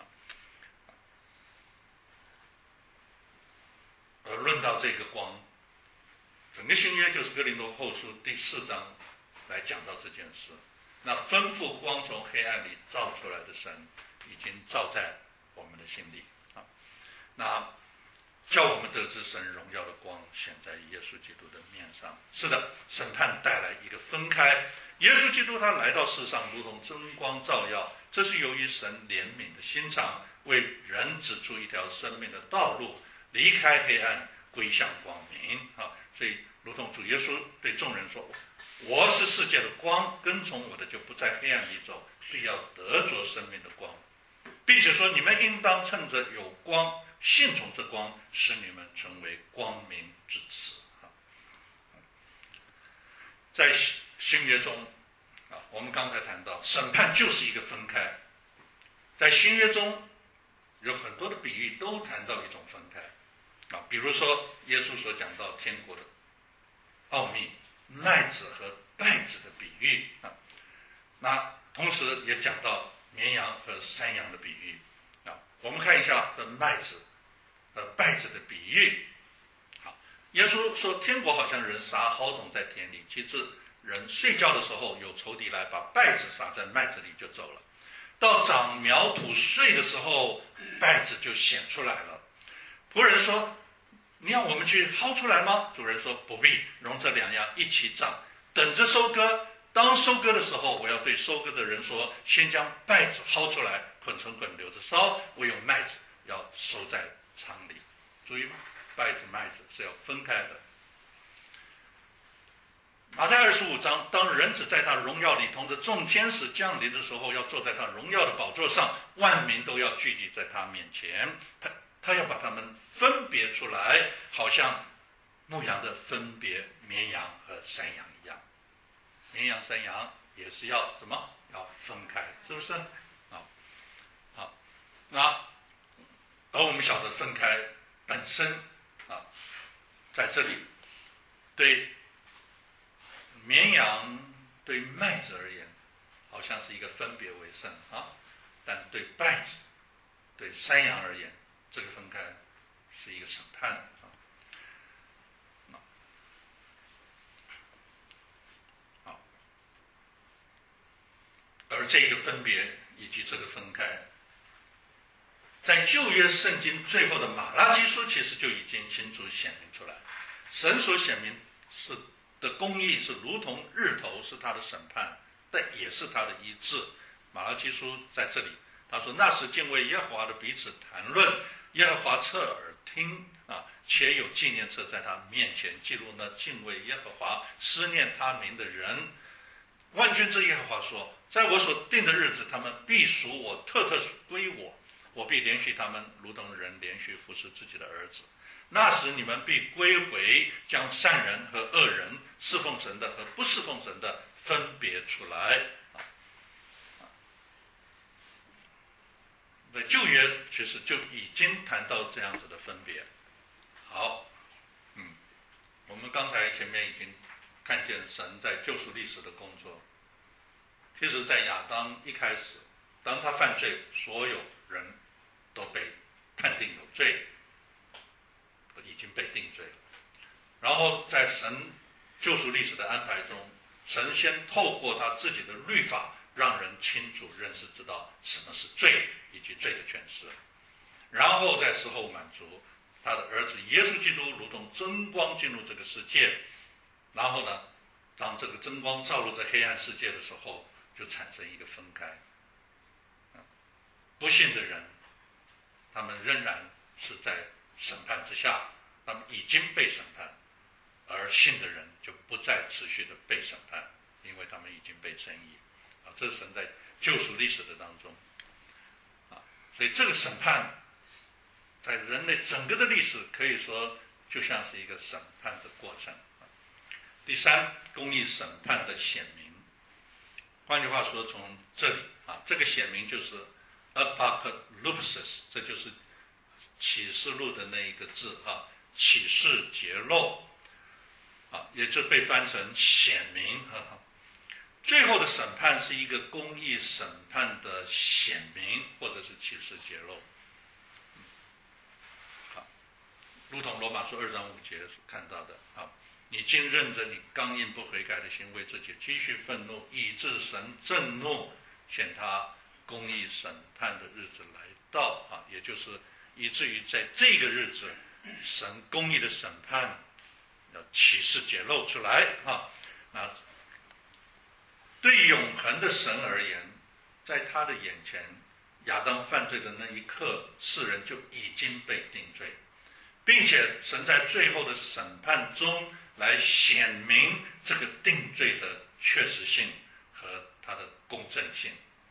而论到这个光，整个新约就是哥林多后书第四章来讲到这件事。那吩咐光从黑暗里照出来的神，已经照在我们的心里啊。那叫我们得知神荣耀的光显在耶稣基督的面上。是的，审判带来一个分开。耶稣基督他来到世上，如同真光照耀，这是由于神怜悯的心肠，为人指出一条生命的道路，离开黑暗，归向光明啊。所以，如同主耶稣对众人说：“我是世界的光，跟从我的就不在黑暗里走，必要得着生命的光。”并且说：“你们应当趁着有光，信从这光，使你们成为光明之子。”在新约中啊，我们刚才谈到审判就是一个分开。在新约中有很多的比喻都谈到一种分开啊，比如说耶稣所讲到天国的奥秘，麦子和稗子的比喻啊，那同时也讲到绵羊和山羊的比喻啊， 我们看一下这麦子和稗子的比喻。好，耶稣说天国好像人撒好种在田里，其实人睡觉的时候有仇敌来把稗子撒在麦子里就走了，到长苗吐穗的时候，稗子就显出来了。仆人说，你要我们去薅出来吗？主人说，不必，容这两样一起长，等着收割。当收割的时候，我要对收割的人说，先将稗子薅出来，捆成捆留着烧，唯有麦子要收在仓里。注意，稗子麦子是要分开的。马太二十五章，当人子在他荣耀里同着众天使降临的时候，要坐在他荣耀的宝座上，万民都要聚集在他面前，他他要把他们分别出来，好像牧羊的分别绵羊和山羊一样。绵羊山羊也是要怎么要分开，是不是？好，好，那而我们晓得分开本身啊，在这里对绵羊对麦子而言，好像是一个分别为圣啊，但对稗子对山羊而言，这个分开是一个审判啊。好，而这个分别以及这个分开，在旧约圣经最后的马拉基书其实就已经清楚显明出来，神所显明是的公义是如同日头，是他的审判，但也是他的医治。马拉基书在这里他说，那时敬畏耶和华的彼此谈论，耶和华侧耳听啊，且有纪念册在他面前记录那敬畏耶和华思念他名的人。万军之耶和华说，在我所定的日子，他们必属我，特特归我，我必连续他们，如同人连续服侍自己的儿子。那时你们必归回，将善人和恶人，侍奉神的和不侍奉神的分别出来。在旧约其实就已经谈到这样子的分别。好，嗯，我们刚才前面已经看见神在救赎历史的工作。其实在亚当一开始，当他犯罪，所有人都被判定有罪，已经被定罪了。然后在神救赎历史的安排中，神先透过他自己的律法，让人清楚认识知道什么是罪以及罪的诠释，然后在时候满足他的儿子耶稣基督如同真光进入这个世界，然后呢，当这个真光照入在黑暗世界的时候，就产生一个分开。不信的人，他们仍然是在审判之下，他们已经被审判，而信的人就不再持续的被审判，因为他们已经被称义啊，这是神在救赎历史的当中啊，所以这个审判在人类整个的历史可以说就像是一个审判的过程。第三，公义审判的显明。换句话说，从这里啊，这个显明就是 apocalypsis， 这就是启示录的那一个字啊，启示揭露啊，也就被翻成显明。呵呵，最后的审判是一个公义审判的显明，或者是启示揭露。好，如同罗马书二章五节所看到的啊，你竟认着你刚硬不悔改的行为，自己继续愤怒，以致神震怒，显他公义审判的日子来到啊，也就是以至于在这个日子，神公义的审判要启示揭露出来啊。那对永恒的神而言，在他的眼前，亚当犯罪的那一刻，世人就已经被定罪，并且神在最后的审判中来显明这个定罪的确实性和它的公正性。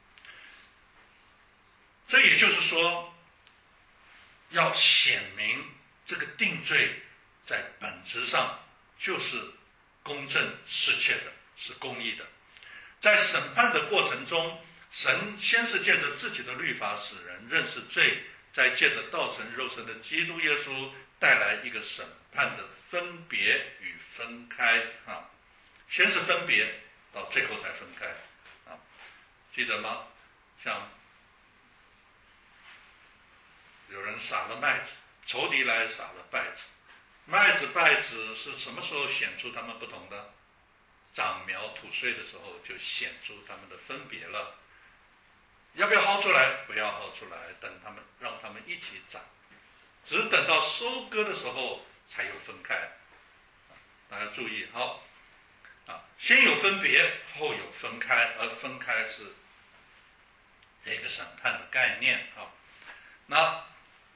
这也就是说，要显明这个定罪在本质上就是公正适切的，是公义的。在审判的过程中，神先是借着自己的律法使人认识罪，再借着道成肉身的基督耶稣带来一个审判的分别与分开啊，先是分别，到最后才分开啊，记得吗？像有人撒了麦子，仇敌来撒了稗子。麦子稗子是什么时候显出他们不同的？长苗吐穗的时候就显出他们的分别了。要不要薅出来？不要薅出来，等他们让他们一起长，只等到收割的时候才有分开。大家注意，好啊，先有分别，后有分开，而分开是这个审判的概念啊。那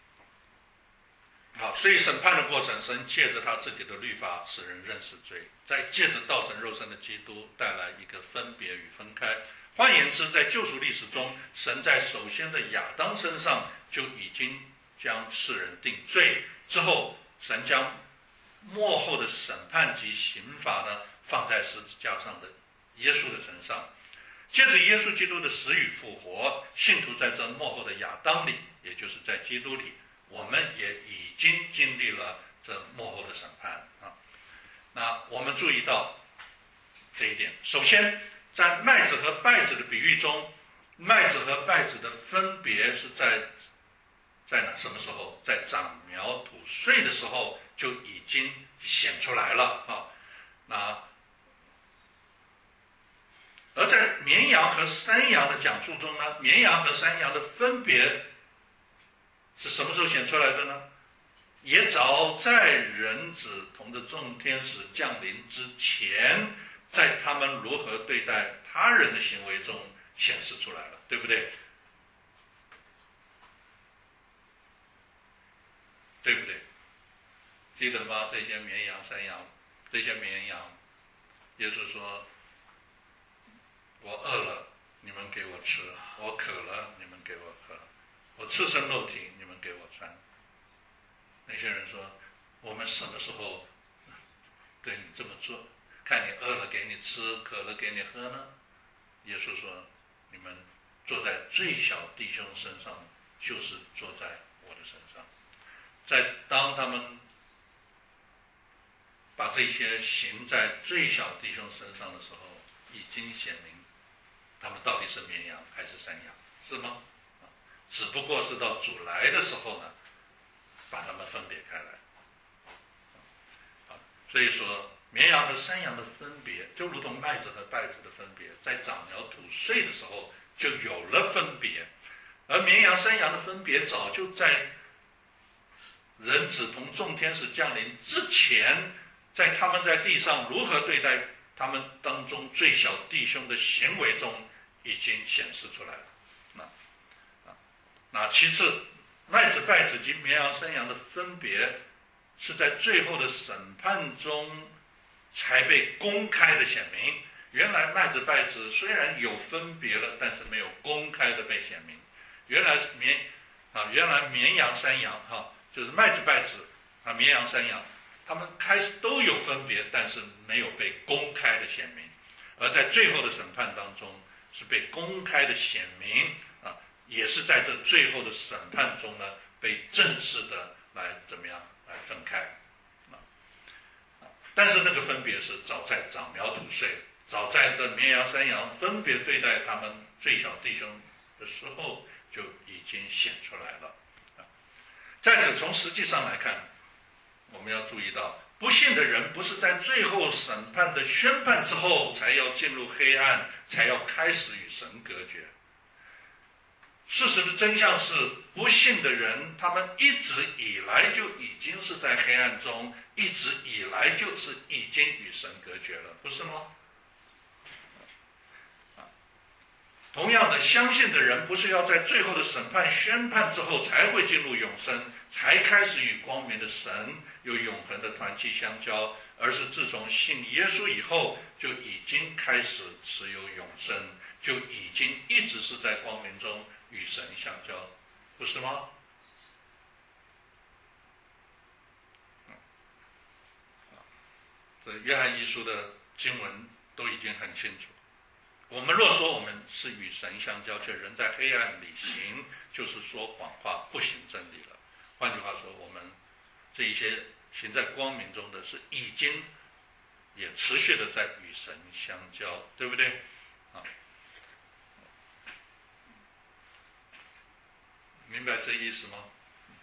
好，所以审判的过程，神借着他自己的律法使人认识罪，再借着道成肉身的基督带来一个分别与分开。换言之，在救赎历史中，神在首先的亚当身上就已经将世人定罪，之后神将末后的审判及刑罚呢放在十字架上的耶稣的身上。借着耶稣基督的死与复活，信徒在这末后的亚当里，也就是在基督里，我们也已经经历了这末后的审判啊。那我们注意到这一点。首先，在麦子和稗子的比喻中，麦子和稗子的分别是在在哪？什么时候？在长苗吐穗的时候就已经显出来了啊。那而在绵羊和山羊的讲述中呢，绵羊和山羊的分别是什么时候显出来的呢？也早在人子同着众天使降临之前，在他们如何对待他人的行为中显示出来了，对不对？对不对？记得吗？这些绵羊、山羊，这些绵羊，耶稣说：“我饿了，你们给我吃；我渴了，你们给我喝；我赤身露体，你们给我穿。”那些人说：“我们什么时候对你这么做？看你饿了给你吃，渴了给你喝呢？”耶稣说：“你们坐在最小弟兄身上，就是坐在我的身上。”在当他们把这些行在最小弟兄身上的时候，已经显明他们到底是绵羊还是山羊，是吗？只不过是到主来的时候呢，把他们分别开来。所以说，绵羊和山羊的分别，就如同麦子和稗子的分别，在长苗吐穗的时候就有了分别。而绵羊、山羊的分别，早就在人子同众天使降临之前，在他们在地上如何对待他们当中最小弟兄的行为中，已经显示出来了。那啊，那其次，麦子、稗子及绵羊、山羊的分别，是在最后的审判中才被公开的显明。原来麦子、稗子虽然有分别了，但是没有公开的被显明。原来绵啊，原来绵羊、山羊哈、啊，就是麦子、稗子啊，绵羊、山羊，他们开始都有分别，但是没有被公开的显明。而在最后的审判当中，是被公开的显明啊，也是在这最后的审判中呢，被正式的来怎么样来分开啊。但是那个分别是早在长苗吐穗，早在这绵羊、山羊分别对待他们最小弟兄的时候，就已经显出来了啊。在此，从实际上来看，我们要注意到，不信的人不是在最后审判的宣判之后才要进入黑暗，才要开始与神隔绝。事实的真相是，不信的人他们一直以来就已经是在黑暗中，一直以来就是已经与神隔绝了，不是吗？同样的，相信的人不是要在最后的审判宣判之后才会进入永生，才开始与光明的神有永恒的团契相交，而是自从信耶稣以后就已经开始持有永生，就已经一直是在光明中与神相交，不是吗？这约翰一书的经文都已经很清楚。我们若说我们是与神相交，却人在黑暗里行，就是说谎话，不行真理了。换句话说，我们这一些行在光明中的，是已经也持续的在与神相交，对不对？啊，明白这意思吗？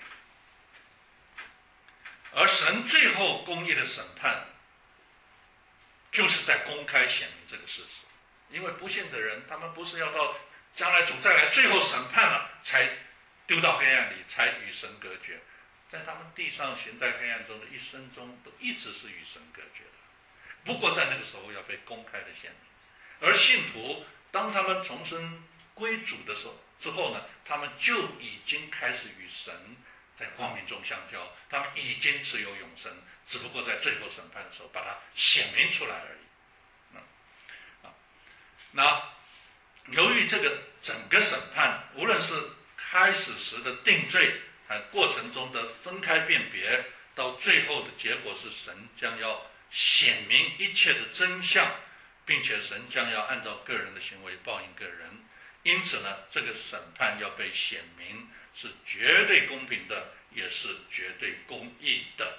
神最后公义的审判，就是在公开显明这个事实。因为不信的人，他们不是要到将来主再来最后审判了，才丢到黑暗里，才与神隔绝。在他们地上行在黑暗中的一生中，都一直是与神隔绝的。不过在那个时候要被公开的显明。而信徒当他们重生归主的时候之后呢，他们就已经开始与神在光明中相交，他们已经持有永生，只不过在最后审判的时候把它显明出来而已。嗯啊、那由于这个整个审判，无论是开始时的定罪，还过程中的分开辨别，到最后的结果是神将要显明一切的真相，并且神将要按照个人的行为报应个人。因此呢，这个审判要被显明，是绝对公平的，也是绝对公义的。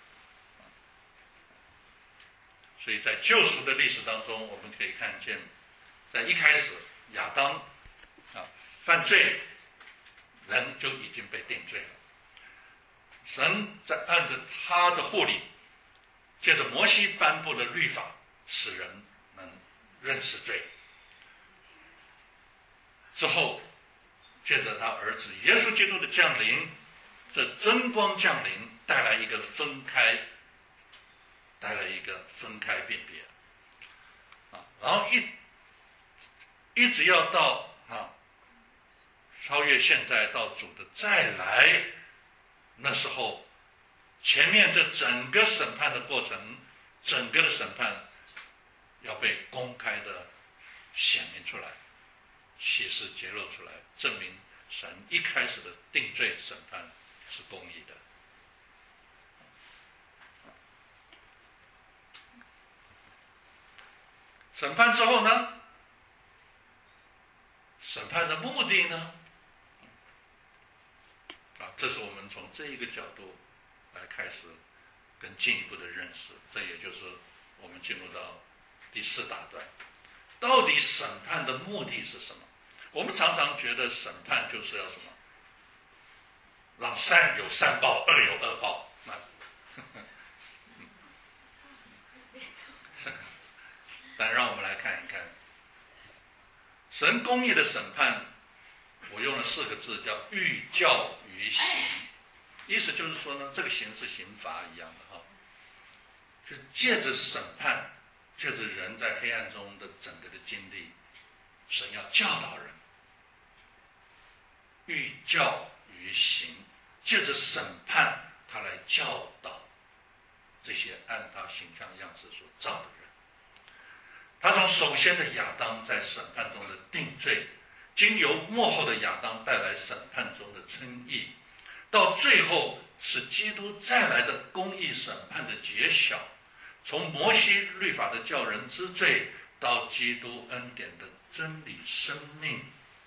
所以在救赎的历史当中，我们可以看见，在一开始亚当啊犯罪，人就已经被定罪了。神在按着他的护理，借着摩西颁布的律法，使人能认识罪。之后借着他儿子耶稣基督的降临，这真光降临，带来一个分开，带来一个分开辨别啊，然后一一直要到啊超越现在到主的再来，那时候前面这整个审判的过程，整个的审判要被公开的显明出来，启示揭露出来，证明神一开始的定罪审判是公义的。审判之后呢，审判的目的呢，啊，这是我们从这一个角度来开始更进一步的认识。这也就是我们进入到第四大段，到底审判的目的是什么？我们常常觉得审判就是要什么，让善有善报，恶有恶报。那但让我们来看一看，神公义的审判，我用了四个字，叫寓教于刑。意思就是说呢，这个刑是刑罚一样的哈，就借着审判，借着人在黑暗中的整个的经历，神要教导人，寓教于刑，借着审判，他来教导这些按他形象样式所造的人。他从首先的亚当在审判中的定罪，经由末后的亚当带来审判中的称义，到最后是基督再来的公义审判的揭晓，从摩西律法的叫人知罪，到基督恩典的真理生命。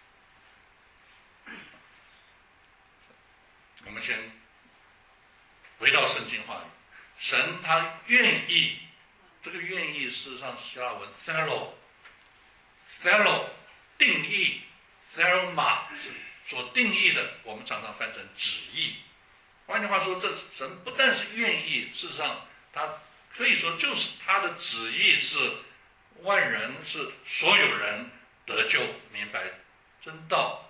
我们先回到圣经话语，神他愿意，这个愿意事实上希腊文 thelo thelo 定义 thelma 所定义的，我们常常翻成旨意。换句话说，这神不但是愿意，事实上他可以说就是他的旨意是万人，是所有人得救明白真道。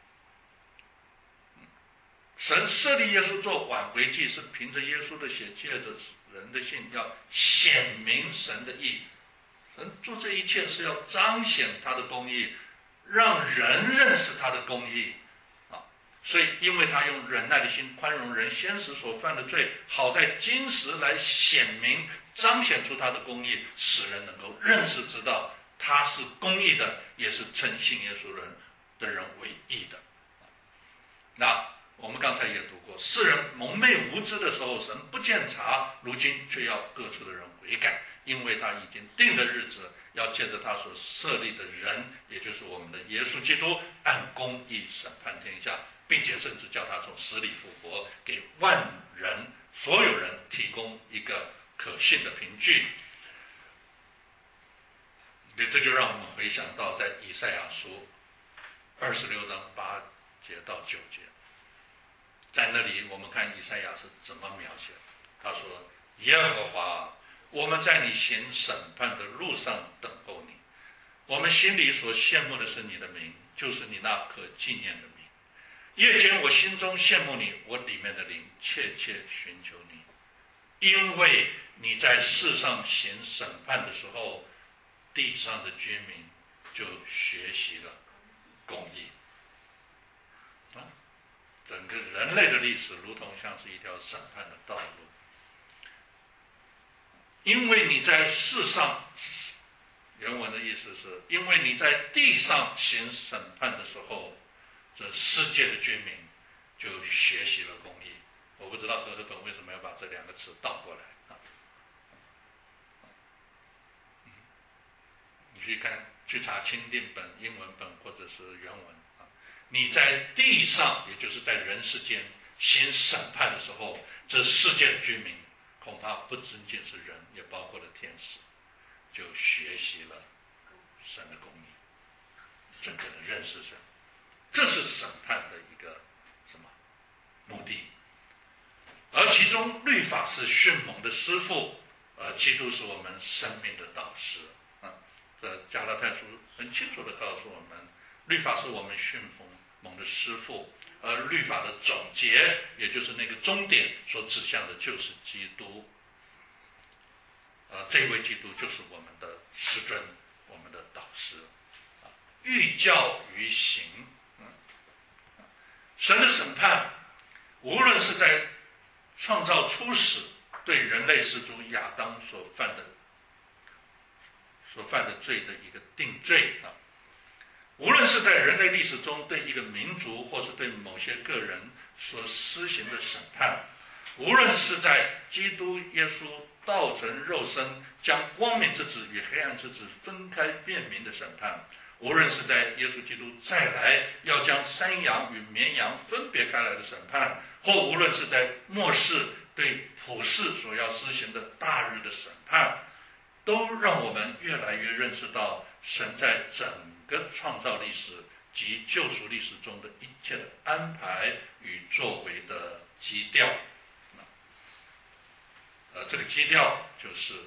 神设立耶稣做挽回祭，是凭着耶稣的血，借着人的信，要显明神的义。神做这一切是要彰显他的公义，让人认识他的公义啊。所以因为他用忍耐的心宽容人先时所犯的罪，好在今时来显明彰显出他的公义，使人能够认识知道他是公义的，也是称信耶稣人的人为义的。那我们刚才也读过，世人蒙昧无知的时候，神不鉴察，如今却要各处的人悔改，因为他已经定了日子，要借着他所设立的人，也就是我们的耶稣基督，按公义审判天下，并且甚至叫他从死里复活，给万人所有人提供一个可信的凭据。这就让我们回想到在以赛亚书二十六章八节到九节，在那里我们看以赛亚是怎么描写， 他说：“耶和华，我们在你行审判的路上等候你。我们心里所羡慕的是你的名，就是你那可纪念的名。夜间我心中羡慕你，我里面的灵切切寻求你，因为你在世上行审判的时候，地上的居民就学习了公义。”啊，整个人类的历史如同像是一条审判的道路，因为你在世上，原文的意思是因为你在地上行审判的时候，这世界的居民就学习了公义。我不知道和合本为什么要把这两个词倒过来啊？你去看去查钦定本英文本或者是原文啊，你在地上也就是在人世间行审判的时候，这世界的居民恐怕不仅仅是人，也包括了天使，就学习了神的公义，真正的认识神。这是审判的一个什么目的？而其中律法是训蒙的师傅，而基督是我们生命的导师啊。这加拉太书很清楚的告诉我们，律法是我们训蒙的师傅，而律法的总结，也就是那个终点所指向的就是基督。呃，这位基督就是我们的师尊，我们的导师啊，寓教于行。嗯，神的审判，无论是在创造初始对人类始祖亚当所犯的所犯的罪的一个定罪啊，无论是在人类历史中对一个民族或是对某些个人所施行的审判，无论是在基督耶稣道成肉身将光明之子与黑暗之子分开辨明的审判，无论是在耶稣基督再来要将山羊与绵羊分别开来的审判，或无论是在末世对普世所要施行的大日的审判，都让我们越来越认识到神在整个创造历史及救赎历史中的一切的安排与作为的基调。呃，这个基调就是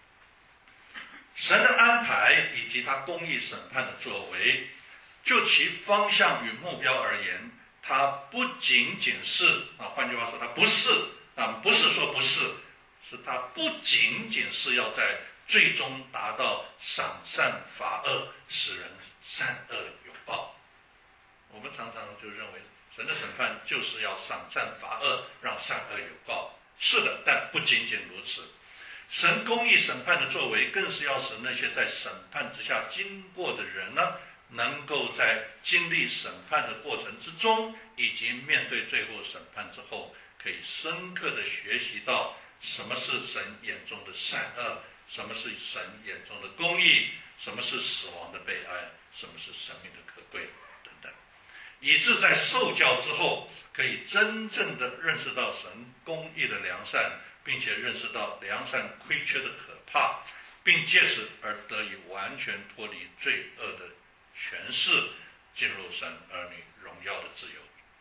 神的安排以及他公义审判的作为，就其方向与目标而言，它不仅仅是啊，换句话说，它不是啊，不是说不是，是它不仅仅是要在最终达到赏善罚恶，使人善恶有报。我们常常就认为神的审判就是要赏善罚恶，让善恶有报。是的，但不仅仅如此，神公义审判的作为更是要使那些在审判之下经过的人呢，能够在经历审判的过程之中，以及面对最后审判之后，可以深刻的学习到什么是神眼中的善恶，什么是神眼中的公义，什么是死亡的悲哀，什么是生命的可贵等等，以致在受教之后，可以真正的认识到神公义的良善，并且认识到良善亏缺的可怕，并借此而得以完全脱离罪恶的权势，进入神儿女荣耀的自由。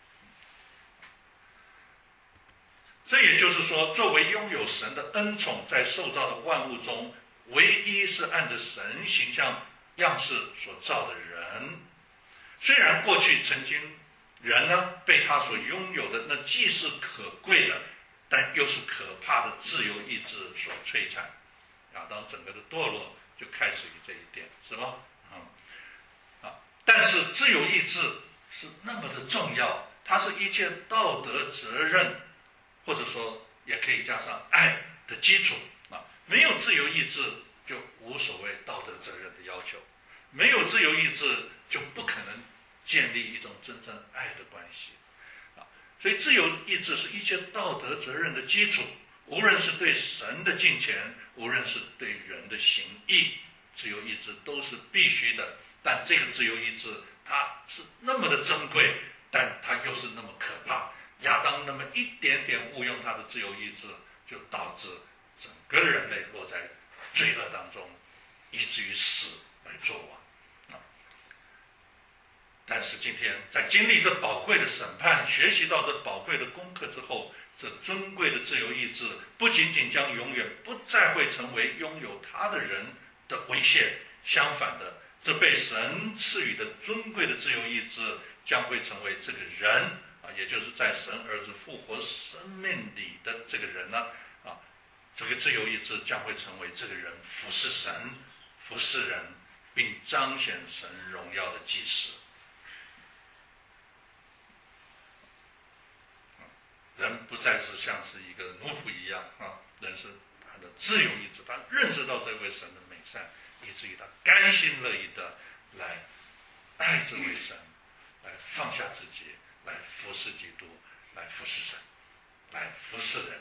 这也就是说，作为拥有神的恩宠，在受造的万物中，唯一是按着神形象样式所造的人，虽然过去曾经人呢被他所拥有的那既是可贵的，但又是可怕的自由意志所摧残。亚当整个的堕落就开始于这一点，是吧？嗯啊，但是自由意志是那么的重要，它是一切道德责任，或者说也可以加上爱的基础啊。没有自由意志，就无所谓道德责任的要求；没有自由意志，就不可能建立一种真正爱的关系啊。所以自由意志是一切道德责任的基础，无论是对神的敬虔，无论是对人的行义，自由意志都是必须的。但这个自由意志它是那么的珍贵，但它又是那么可怕。亚当那么一点点误用他的自由意志，就导致整个人类落在罪恶当中，以至于死来作亡啊。 但是今天在经历这宝贵的审判，学习到这宝贵的功课之后，这尊贵的自由意志不仅仅将永远不再会成为拥有它的人的威胁，相反的，这被神赐予的尊贵的自由意志将会成为这个人啊，也就是在神儿子复活生命里的这个人呢啊，这个自由意志将会成为这个人服侍神、服侍人，并彰显神荣耀的祭司。人不再是像是一个奴仆一样啊，人是他的自由意志，他认识到这位神的美善，以至于他甘心乐意的来爱这位神，来放下自己，来服侍基督，来服侍神，来服侍人。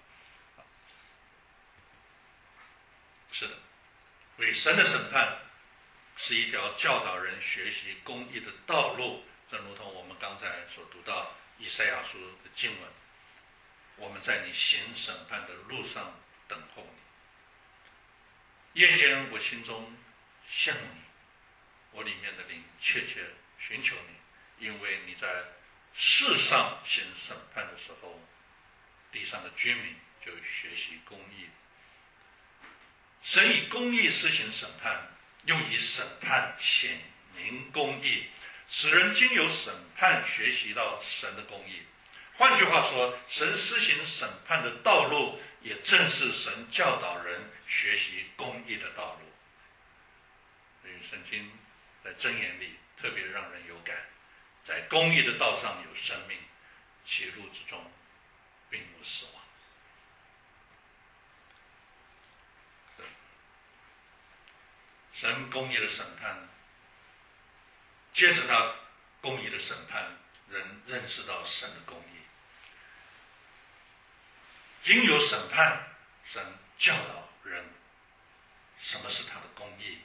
是的，所以神的审判是一条教导人学习公义的道路，正如同我们刚才所读到以赛亚书的经文，我们在你行审判的路上等候你。夜间我心中羡慕你，我里面的灵切切寻求你，因为你在世上行审判的时候，地上的居民就学习公义。神以公义施行审判，又以审判显明公义，使人经由审判学习到神的公义。换句话说，神施行审判的道路，也正是神教导人学习公义的道路。所以圣经在箴言里特别让人有感，在公义的道上有生命，其路之中并无死亡。神公义的审判，接着他公义的审判，人认识到神的公义。经由审判，神教导人什么是他的公义。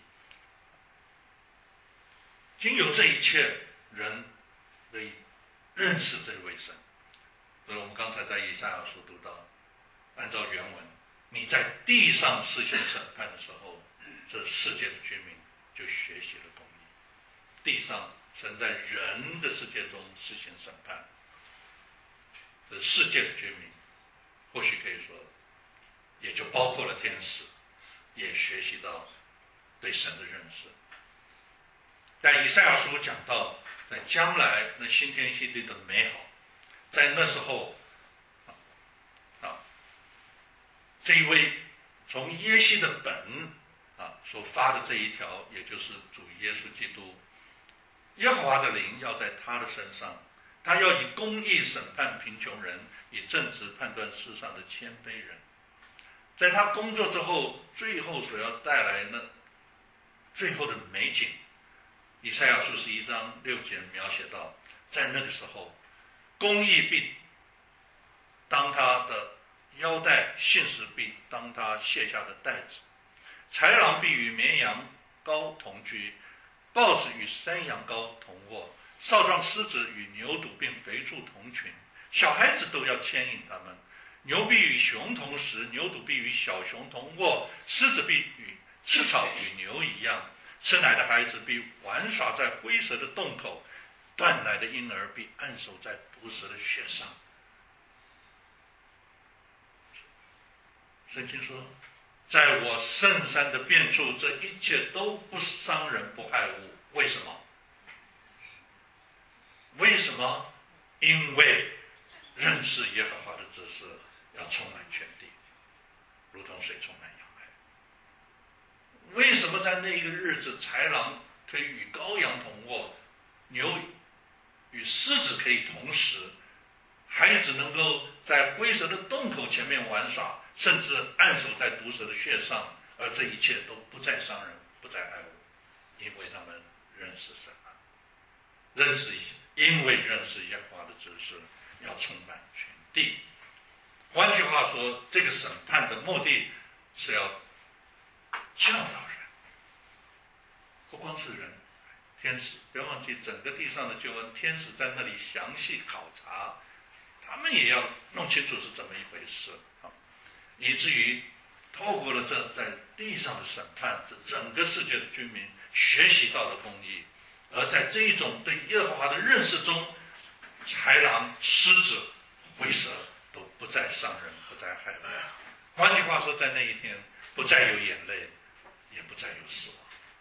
经由这一切，人得以认识这位神。所以我们刚才在以赛亚书读到，按照原文，你在地上施行审判的时候，这世界的居民就学习了公义。地上神在人的世界中施行审判，这世界的居民或许可以说也就包括了天使，也学习到对神的认识。在以赛亚书讲到，在将来那新天新地的美好，在那时候啊，这一位从耶西的本啊所发的这一条，也就是主耶稣基督，耶和华的灵要在他的身上，他要以公义审判贫穷人，以正直判断世上的谦卑人。在他工作之后，最后所要带来的最后的美景，以赛亚书十一章六节描写到，在那个时候，公义必当他的腰带，信实必当他卸下的带子，豺狼必与绵羊羔同居，豹子与山羊羔同卧，少壮狮子与牛犊并肥畜同群，小孩子都要牵引他们。牛必与熊同食，牛犊必与小熊同卧，狮子必与吃草与牛一样，吃奶的孩子必玩耍在灰蛇的洞口，断奶的婴儿必按手在毒蛇的穴上。圣经说，在我圣山的遍处，这一切都不伤人不害物。为什么？为什么？因为认识耶和华的知识要充满全地，如同水充满洋海。为什么在那一个日子，豺狼可以与羔羊同卧，牛与狮子可以同食，孩子能够在灰蛇的洞口前面玩耍，甚至按手在毒蛇的穴上，而这一切都不再伤人，不再害物，因为他们认识神了，认识因为认识耶和华的知识要充满全地。换句话说，这个审判的目的是要教导人，不光是人，天使，别忘记整个地上的救恩，天使在那里详细考察，他们也要弄清楚是怎么一回事啊，以至于透过了这在地上的审判，这整个世界的居民学习到了公义， 而在这一种对耶和华的认识中，豺狼、狮子、灰蛇都不再伤人，不再害人。换句话说，在那一天不再有眼泪，也不再有死亡。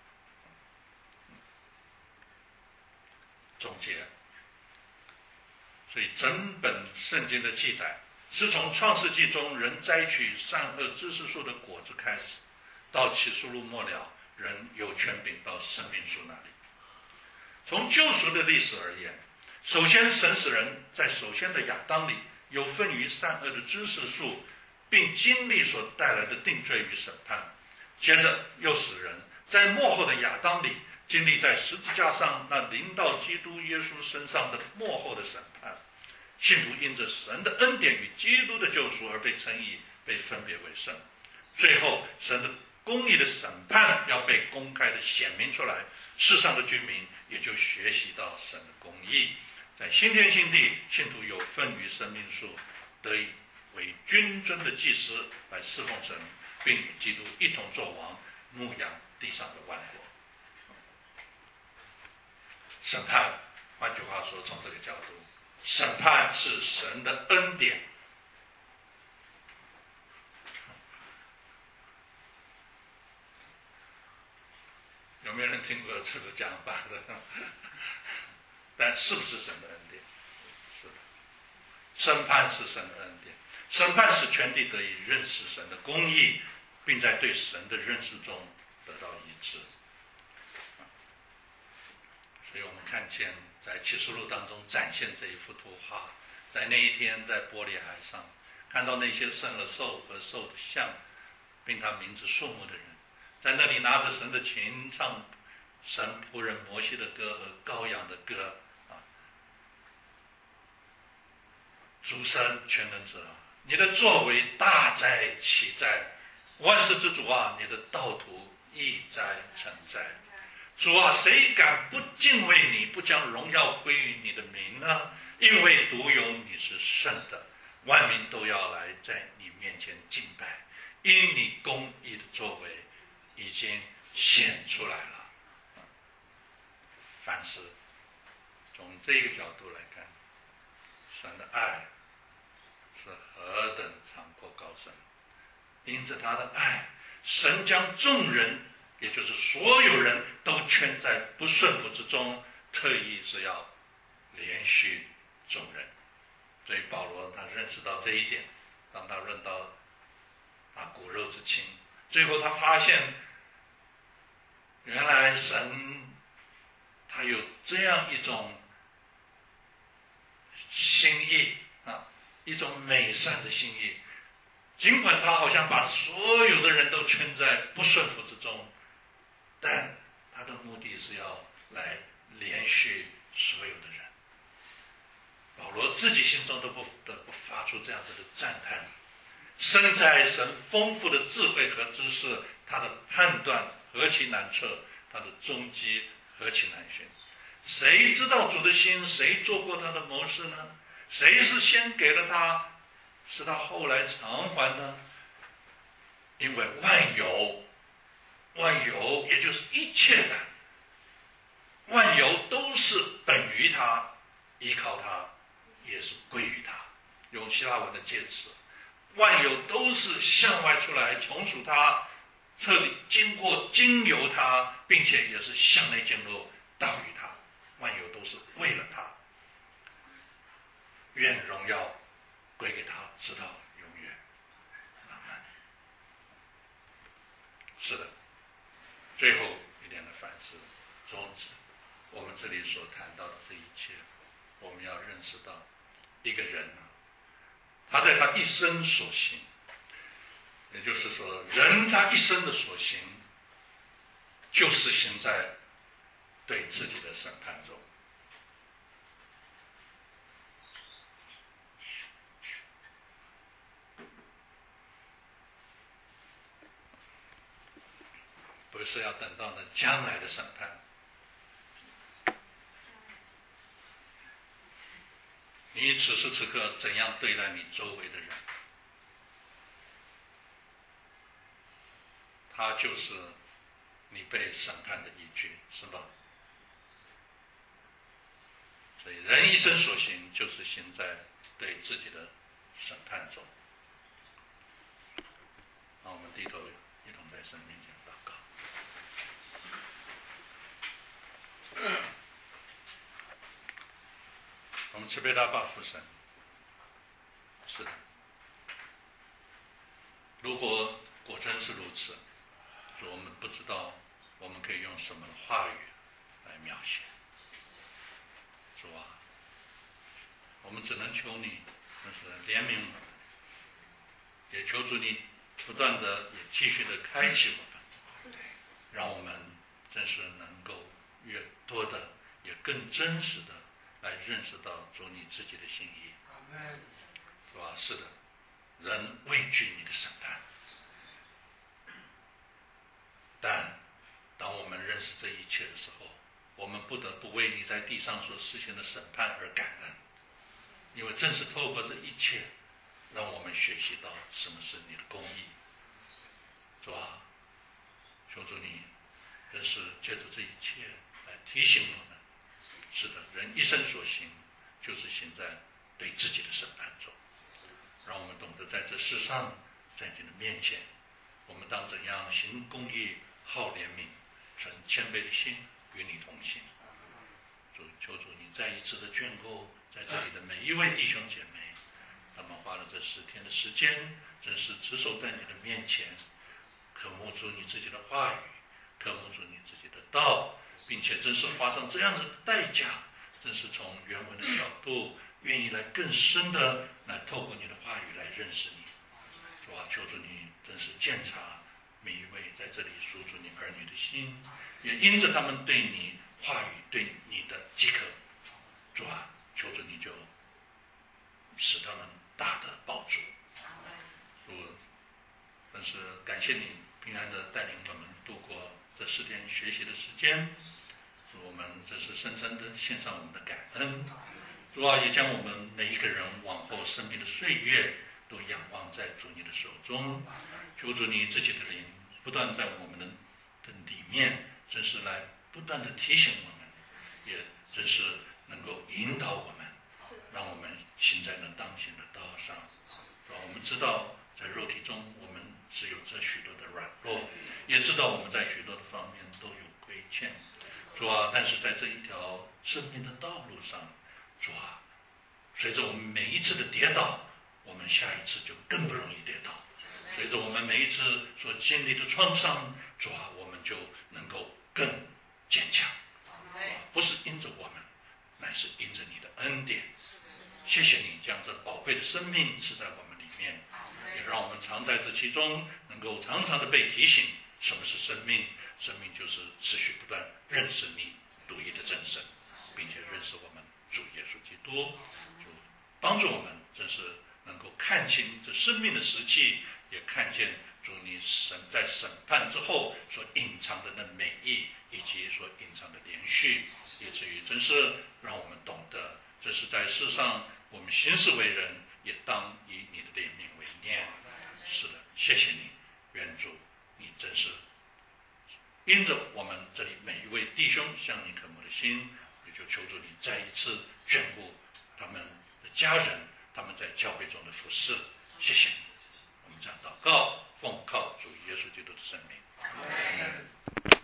总结，所以整本圣经的记载是从创世纪中人摘取善恶知识树的果子开始，到启示录末了，人有权柄到生命树那里。从救赎的历史而言，首先神使人在首先的亚当里有份于善恶的知识树，并经历所带来的定罪与审判，接着又使人在末后的亚当里经历在十字架上那临到基督耶稣身上的末后的审判。信徒因着神的恩典与基督的救赎而被称义，被分别为圣。最后神的公义的审判要被公开的显明出来，世上的居民也就学习到神的公义。在新天新地，信徒有份于生命树，得以为君尊的祭司来侍奉神，并与基督一同作王，牧养地上的万国。审判，换句话说，从这个角度，审判是神的恩典。有没有人听过这个讲法的？但是不是神的恩典？是的。审判是神的恩典，审判使全地得以认识神的公义，并在对神的认识中得到一致。所以我们看见在启示录当中展现这一幅图画，在那一天在玻璃海上看到那些胜了兽和兽的像，并他名字数目的人，在那里拿着神的琴唱神仆人摩西的歌和羔羊的歌啊！主神全能者，你的作为大哉奇哉，万事之主啊，你的道途义哉诚哉。主啊，谁敢不敬畏你，不将荣耀归于你的名呢？因为独有你是圣的，万民都要来在你面前敬拜，因你公义的作为已经显出来了。凡事从这个角度来看，神的爱是何等长阔高深。因着他的爱，神将众人，也就是所有人都圈在不顺服之中，特意是要连续众人。所以保罗他认识到这一点，当他论到他骨肉之亲，最后他发现原来神他有这样一种心意啊，一种美善的心意。尽管他好像把所有的人都圈在不顺服之中，但他的目的是要来连续所有的人。保罗自己心中都不得不发出这样子的赞叹：身在神丰富的智慧和知识，他的判断何其难测，他的踪迹何其难寻。谁知道主的心？谁做过他的谋士呢？谁是先给了他，是他后来偿还呢？因为万有，万有也就是一切的，万有都是本于他，依靠他，也是归于他。用希腊文的介词，万有都是向外出来从属他，彻底经过经由他，并且也是向内进入到于他。万有都是为了他，愿荣耀归给他，直到永远。阿们。是的，最后一点的反思，终止我们这里所谈到的这一切，我们要认识到一个人啊，他在他一生所行，也就是说人他一生的所行，就是行在对自己的审判中。不是要等到那将来的审判。你此时此刻怎样对待你周围的人，他就是你被审判的依据，是吧？ 所以人一生所行，就是行在对自己的审判中。让我们低头一同在神面前祷告。我们慈悲大爸父神，是的，如果果真是如此，说我们不知道我们可以用什么话语来描写。主啊，我们只能求你，就是怜悯我们，也求主你不断的也继续的开启我们，让我们真是能够越多的也更真实的来认识到主你自己的心意。是吧？是的，人畏惧你的审判，但当我们认识这一切的时候，我们不得不为你在地上所实行的审判而感恩，因为正是透过这一切，让我们学习到什么是你的公义。是吧？求主你真是借着这一切来提醒我们，是的，人一生所行就是行在对自己的审判中，让我们懂得在这世上，在你的面前，我们当怎样行公义、好怜悯、存谦卑的心与你同行。主，求主你再一次的眷顾在这里的每一位弟兄姐妹，他们花了这十天的时间，真是执守在你的面前，渴慕主你自己的话语，渴慕主你自己的道，并且真是花上这样子的代价，真是从原文的角度愿意来更深的来透过你的话语来认识你。主啊，求主你真是鉴察每一位在这里属主你儿女的心，也因着他们对你话语对你的饥渴，主啊，求主你就使他们大的抱住。主，真是感谢你平安的带领我们度过这四天学习的时间，主，我们这是深深的献上我们的感恩。主啊，也将我们每一个人往后生命的岁月都仰望在主你的手中，求主你自己的灵不断在我们的里面，真是来不断的提醒我们，也真是能够引导我们，让我们行在那当行的道上。主啊，我们知道在肉体中我们是有着许多的软弱，也知道我们在许多的方面都有亏欠。主啊，但是在这一条生命的道路上，主啊，随着我们每一次的跌倒，我们下一次就更不容易跌倒。随着我们每一次所经历的创伤，主啊，我们就能够更坚强。不是因着我们，乃是因着你的恩典。谢谢你将这宝贵的生命赐在我们里面，也让我们常在这其中，能够常常的被提醒什么是生命。生命就是持续不断认识你独一的真神，并且认识我们主耶稣基督，就帮助我们真是能够看清这生命的实际，也看见主你审在审判之后所隐藏的那美意，以及所隐藏的连续，以至于真是让我们懂得，这是在世上我们行事为人，也当以你的怜悯为念。是的，谢谢你，愿主你真是因着我们这里每一位弟兄向你渴慕的心，也就求主你再一次眷顾他们的家人，他们在教会中的服侍。谢谢你，我们这样祷告，奉靠主耶稣基督的圣名。